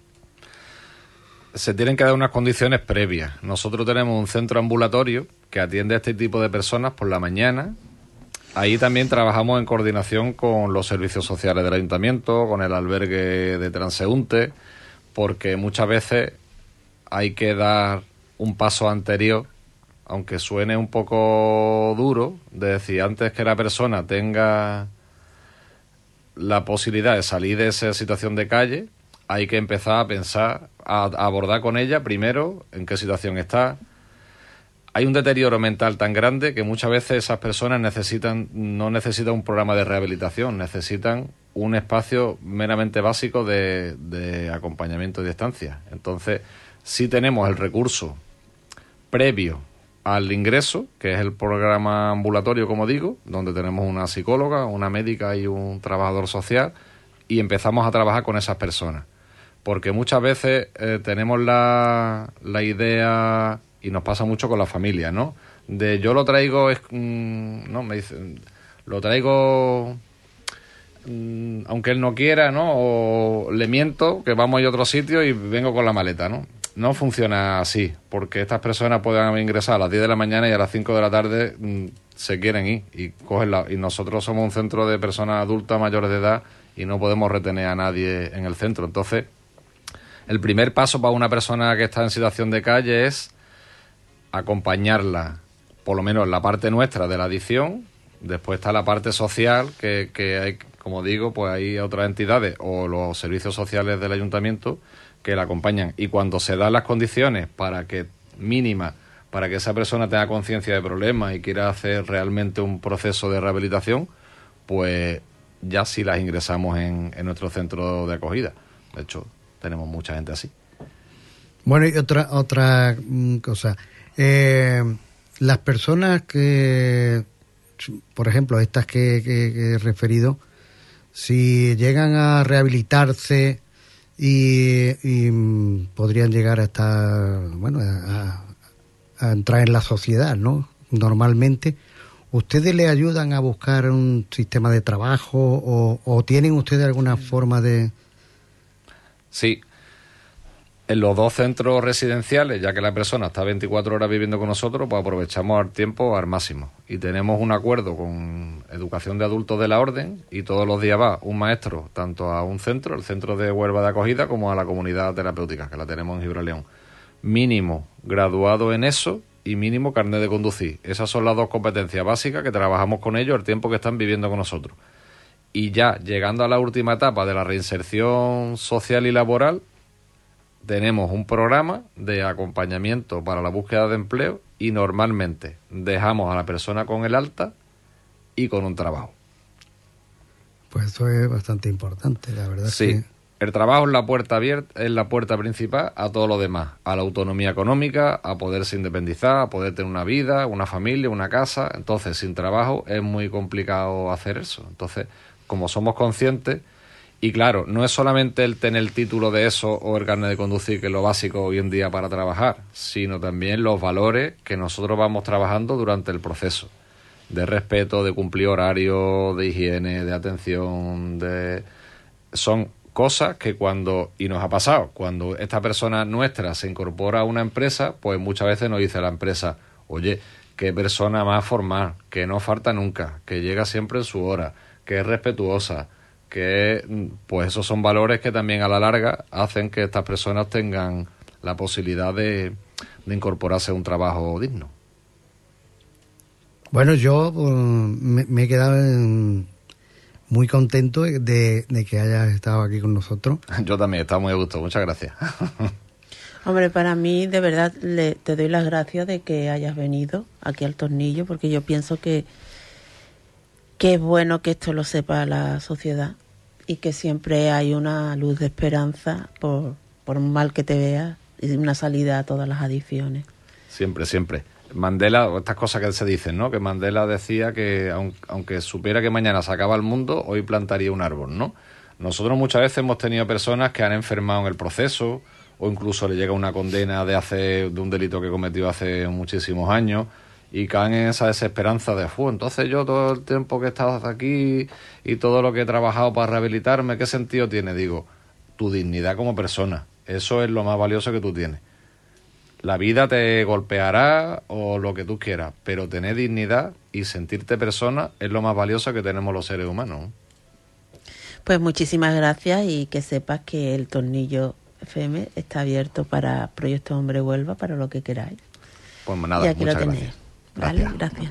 Se tienen que dar unas condiciones previas. Nosotros tenemos un centro ambulatorio que atiende a este tipo de personas por la mañana. Ahí también trabajamos en coordinación con los servicios sociales del ayuntamiento, con el albergue de transeúntes, porque muchas veces hay que dar un paso anterior, aunque suene un poco duro, de decir, antes que la persona tenga la posibilidad de salir de esa situación de calle, hay que empezar a pensar, a abordar con ella primero en qué situación está. Hay un deterioro mental tan grande que muchas veces esas personas no necesitan un programa de rehabilitación, necesitan un espacio meramente básico de acompañamiento y de estancia. Entonces, sí tenemos el recurso previo al ingreso, que es el programa ambulatorio, como digo, donde tenemos una psicóloga, una médica y un trabajador social, y empezamos a trabajar con esas personas. Porque muchas veces tenemos la idea, y nos pasa mucho con la familia, ¿no? De yo lo traigo, no, me dicen, lo traigo aunque él no quiera, ¿no? O le miento, que vamos a ir a otro sitio y vengo con la maleta, ¿no? No funciona así, porque estas personas pueden ingresar a las 10 de la mañana y a las 5 de la tarde se quieren ir y cogen y nosotros somos un centro de personas adultas mayores de edad y no podemos retener a nadie en el centro. Entonces, el primer paso para una persona que está en situación de calle es acompañarla, por lo menos en la parte nuestra de la adicción. Después está la parte social, que hay, como digo, pues hay otras entidades o los servicios sociales del ayuntamiento que la acompañan. Y cuando se dan las condiciones para que mínimas para que esa persona tenga conciencia de problemas y quiera hacer realmente un proceso de rehabilitación, pues ya sí las ingresamos en nuestro centro de acogida. De hecho, tenemos mucha gente así. Bueno, y otra cosa. Las personas que, por ejemplo, estas que he referido, si llegan a rehabilitarse y podrían llegar hasta, bueno, a entrar en la sociedad, ¿no? Normalmente, ¿ustedes le ayudan a buscar un sistema de trabajo o tienen ustedes alguna forma de...? Sí. En los 2 centros residenciales, ya que la persona está 24 horas viviendo con nosotros, pues aprovechamos el tiempo al máximo. Y tenemos un acuerdo con Educación de Adultos de la Orden y todos los días va un maestro, tanto a un centro, el centro de Huelva de acogida, como a la comunidad terapéutica, que la tenemos en Gibraleón. Mínimo graduado en eso y mínimo carnet de conducir. Esas son las 2 competencias básicas que trabajamos con ellos el tiempo que están viviendo con nosotros. Y ya llegando a la última etapa de la reinserción social y laboral, tenemos un programa de acompañamiento para la búsqueda de empleo y normalmente dejamos a la persona con el alta y con un trabajo. Pues eso es bastante importante, la verdad. Sí, es que... El trabajo es la puerta abierta, es la puerta principal a todo lo demás, a la autonomía económica, a poderse independizar, a poder tener una vida, una familia, una casa. Entonces, sin trabajo es muy complicado hacer eso. Entonces, como somos conscientes, y claro, no es solamente el tener el título de eso o el carnet de conducir, que es lo básico hoy en día para trabajar, sino también los valores que nosotros vamos trabajando durante el proceso, de respeto, de cumplir horarios, de higiene, de atención, son cosas que y nos ha pasado, cuando esta persona nuestra se incorpora a una empresa, pues muchas veces nos dice la empresa, oye, qué persona más formal, que no falta nunca, que llega siempre en su hora, que es respetuosa, que pues esos son valores que también a la larga hacen que estas personas tengan la posibilidad de incorporarse a un trabajo digno. Bueno, yo me he quedado muy contento de que hayas estado aquí con nosotros. Yo también, he estado muy a gusto, muchas gracias. Hombre, para mí, de verdad, te doy las gracias de que hayas venido aquí al Tornillo, porque yo pienso que es bueno que esto lo sepa la sociedad y que siempre hay una luz de esperanza por mal que te veas y una salida a todas las adicciones. Siempre, siempre. Mandela, estas cosas que se dicen, ¿no? Que Mandela decía que aunque supiera que mañana se acaba el mundo, hoy plantaría un árbol, ¿no? Nosotros muchas veces hemos tenido personas que han enfermado en el proceso o incluso le llega una condena de un delito que cometió hace muchísimos años y caen en esa desesperanza de entonces yo todo el tiempo que he estado aquí y todo lo que he trabajado para rehabilitarme, ¿qué sentido tiene? Digo, tu dignidad como persona, eso es lo más valioso que tú tienes. La vida te golpeará o lo que tú quieras, pero tener dignidad y sentirte persona es lo más valioso que tenemos los seres humanos. Pues muchísimas gracias y que sepas que el Tornillo FM está abierto para Proyecto Hombre Huelva, para lo que queráis. Pues nada, y aquí muchas lo tenéis. Gracias. Vale, gracias.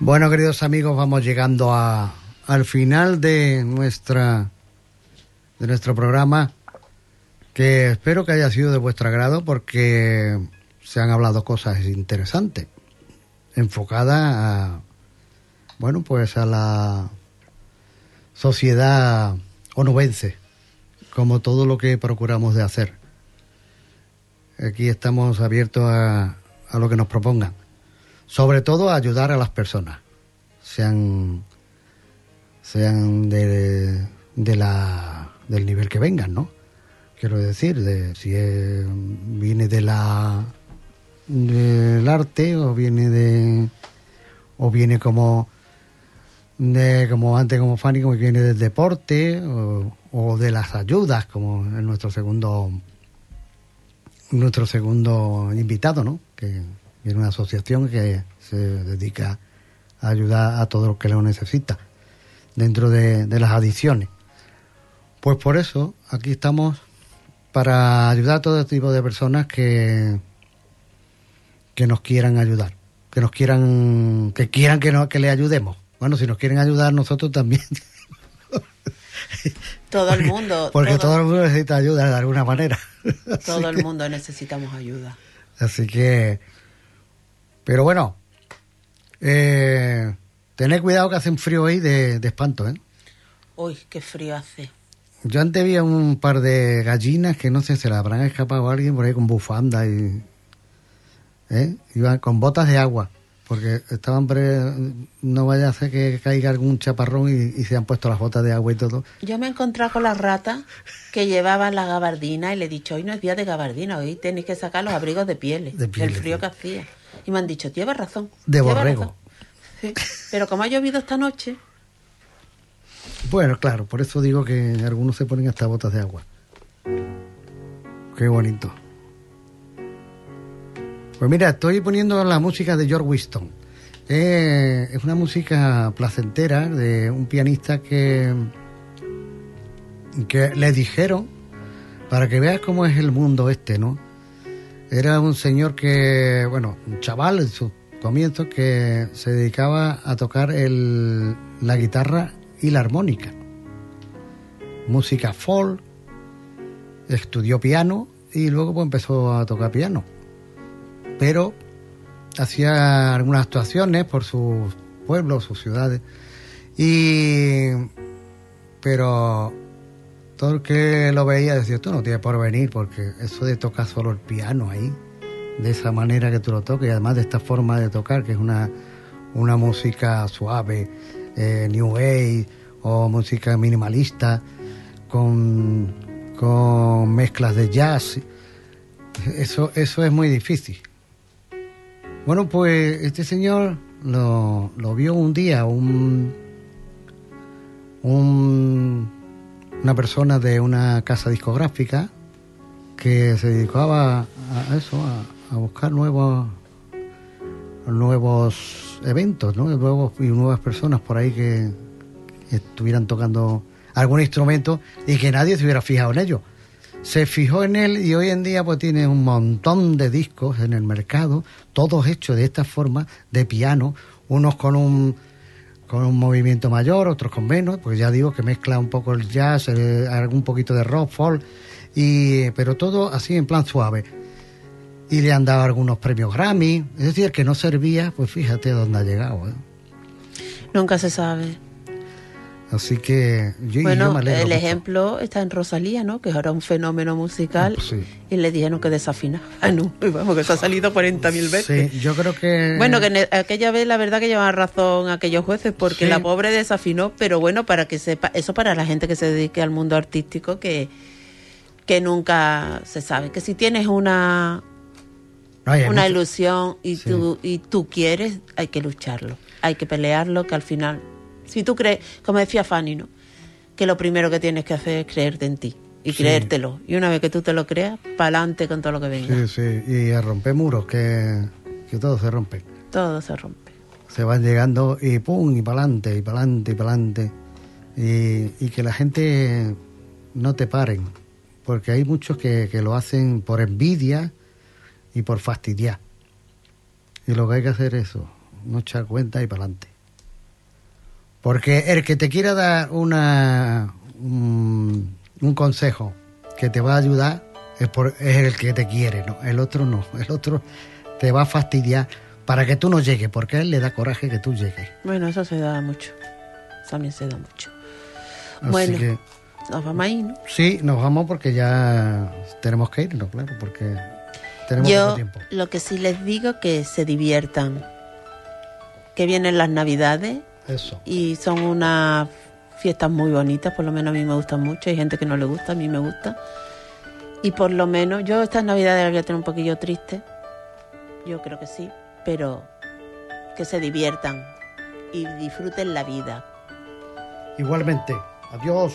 Bueno, queridos amigos, vamos llegando al final de nuestro programa, que espero que haya sido de vuestro agrado, porque se han hablado cosas interesantes, enfocadas a la sociedad onubense, como todo lo que procuramos de hacer. Aquí estamos abiertos a lo que nos propongan. Sobre todo a ayudar a las personas, sean del nivel que vengan, ¿no? Quiero decir, si viene del arte o viene como antes como Fanny, como viene del deporte o de las ayudas, como en nuestro segundo invitado, ¿no? Que es una asociación que se dedica a ayudar a todo lo que lo necesita dentro de las adicciones. Pues por eso aquí estamos para ayudar a todo tipo de personas que nos quieran ayudar, que quieran que le ayudemos. Bueno, si nos quieren ayudar nosotros también. Todo el mundo. Porque todo el mundo necesita ayuda de alguna manera. Todo el mundo necesitamos ayuda. Así que... Pero bueno, tened cuidado que hace un frío ahí de espanto, ¿eh? Uy, qué frío hace. Yo antes vi un par de gallinas que no sé, se las habrán escapado a alguien por ahí con bufanda y... Iban con botas de agua, porque estaban no vaya a hacer que caiga algún chaparrón y se han puesto las botas de agua y todo. Yo me he encontrado con las ratas que llevaban la gabardina y le he dicho, hoy no es día de gabardina, hoy tenéis que sacar los abrigos de pieles, del frío que hacía. Y me han dicho, lleva razón. De borrego. Sí. Pero como ha llovido esta noche... Bueno, claro, por eso digo que algunos se ponen hasta botas de agua. Qué bonito. Pues mira, estoy poniendo la música de George Winston. Es una música placentera de un pianista que le dijeron, para que veas cómo es el mundo ¿no? Era un señor un chaval en sus comienzos, que se dedicaba a tocar la guitarra y la armónica. Música folk, estudió piano y luego pues empezó a tocar piano. Pero hacía algunas actuaciones por sus pueblos, sus ciudades. Pero todo el que lo veía decía, tú no tienes por venir, porque eso de tocar solo el piano ahí, de esa manera que tú lo toques, y además de esta forma de tocar, que es una música suave, New Age, o música minimalista, con mezclas de jazz, eso es muy difícil. Bueno, pues este señor lo vio un día una persona de una casa discográfica que se dedicaba a eso, a buscar nuevos eventos, ¿no? Nuevas personas por ahí que estuvieran tocando algún instrumento y que nadie se hubiera fijado en ello. Se fijó en él y hoy en día pues tiene un montón de discos en el mercado, todos hechos de esta forma, de piano, unos con un movimiento mayor, otros con menos, pues ya digo que mezcla un poco el jazz, algún poquito de rock, folk, pero todo así en plan suave. Y le han dado algunos premios Grammy, es decir, que no servía, pues fíjate dónde ha llegado, ¿eh? Nunca se sabe. Así que yo me alegro el mucho. Ejemplo está en Rosalía, ¿no? Que ahora un fenómeno musical, pues sí. Y le dijeron que desafina. No, vamos, que se ha salido 40.000 veces. Sí, yo creo que... Bueno, que aquella vez la verdad que llevaban razón aquellos jueces, porque la pobre desafinó, pero bueno, para que sepa, eso para la gente que se dedique al mundo artístico, que nunca se sabe, que si tienes una ilusión y tú quieres, hay que lucharlo, hay que pelearlo, que al final... Si tú crees, como decía Fanny, ¿no? Que lo primero que tienes que hacer es creerte en ti y creértelo. Y una vez que tú te lo creas, para adelante con todo lo que venga. Sí, y a romper muros, que todo se rompe. Todo se rompe. Se van llegando y pum, y para adelante, y para adelante, y para adelante. Y que la gente no te paren, porque hay muchos que lo hacen por envidia y por fastidiar. Y lo que hay que hacer es eso, no echar cuenta y para adelante. Porque el que te quiera dar un consejo que te va a ayudar es el que te quiere, ¿no? El otro no. El otro te va a fastidiar para que tú no llegues, porque a él le da coraje que tú llegues. Bueno, eso se da mucho. También se da mucho. Así bueno, que, nos vamos ahí, ¿no? Sí, nos vamos porque ya tenemos que irnos, claro, porque tenemos poco tiempo. Lo que sí les digo, que se diviertan, que vienen las Navidades. Eso. Y son unas fiestas muy bonitas, por lo menos a mí me gustan mucho. Hay gente que no le gusta, a mí me gusta. Y por lo menos, yo estas Navidades las voy a tener un poquillo triste. Yo creo que sí, pero que se diviertan y disfruten la vida. Igualmente. Adiós.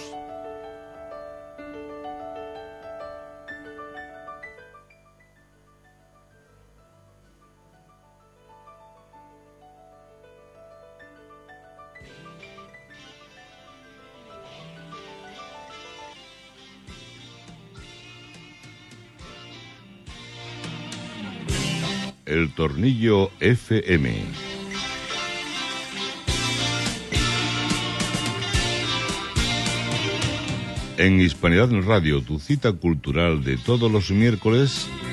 El Tornillo FM. En Hispanidad Radio, tu cita cultural de todos los miércoles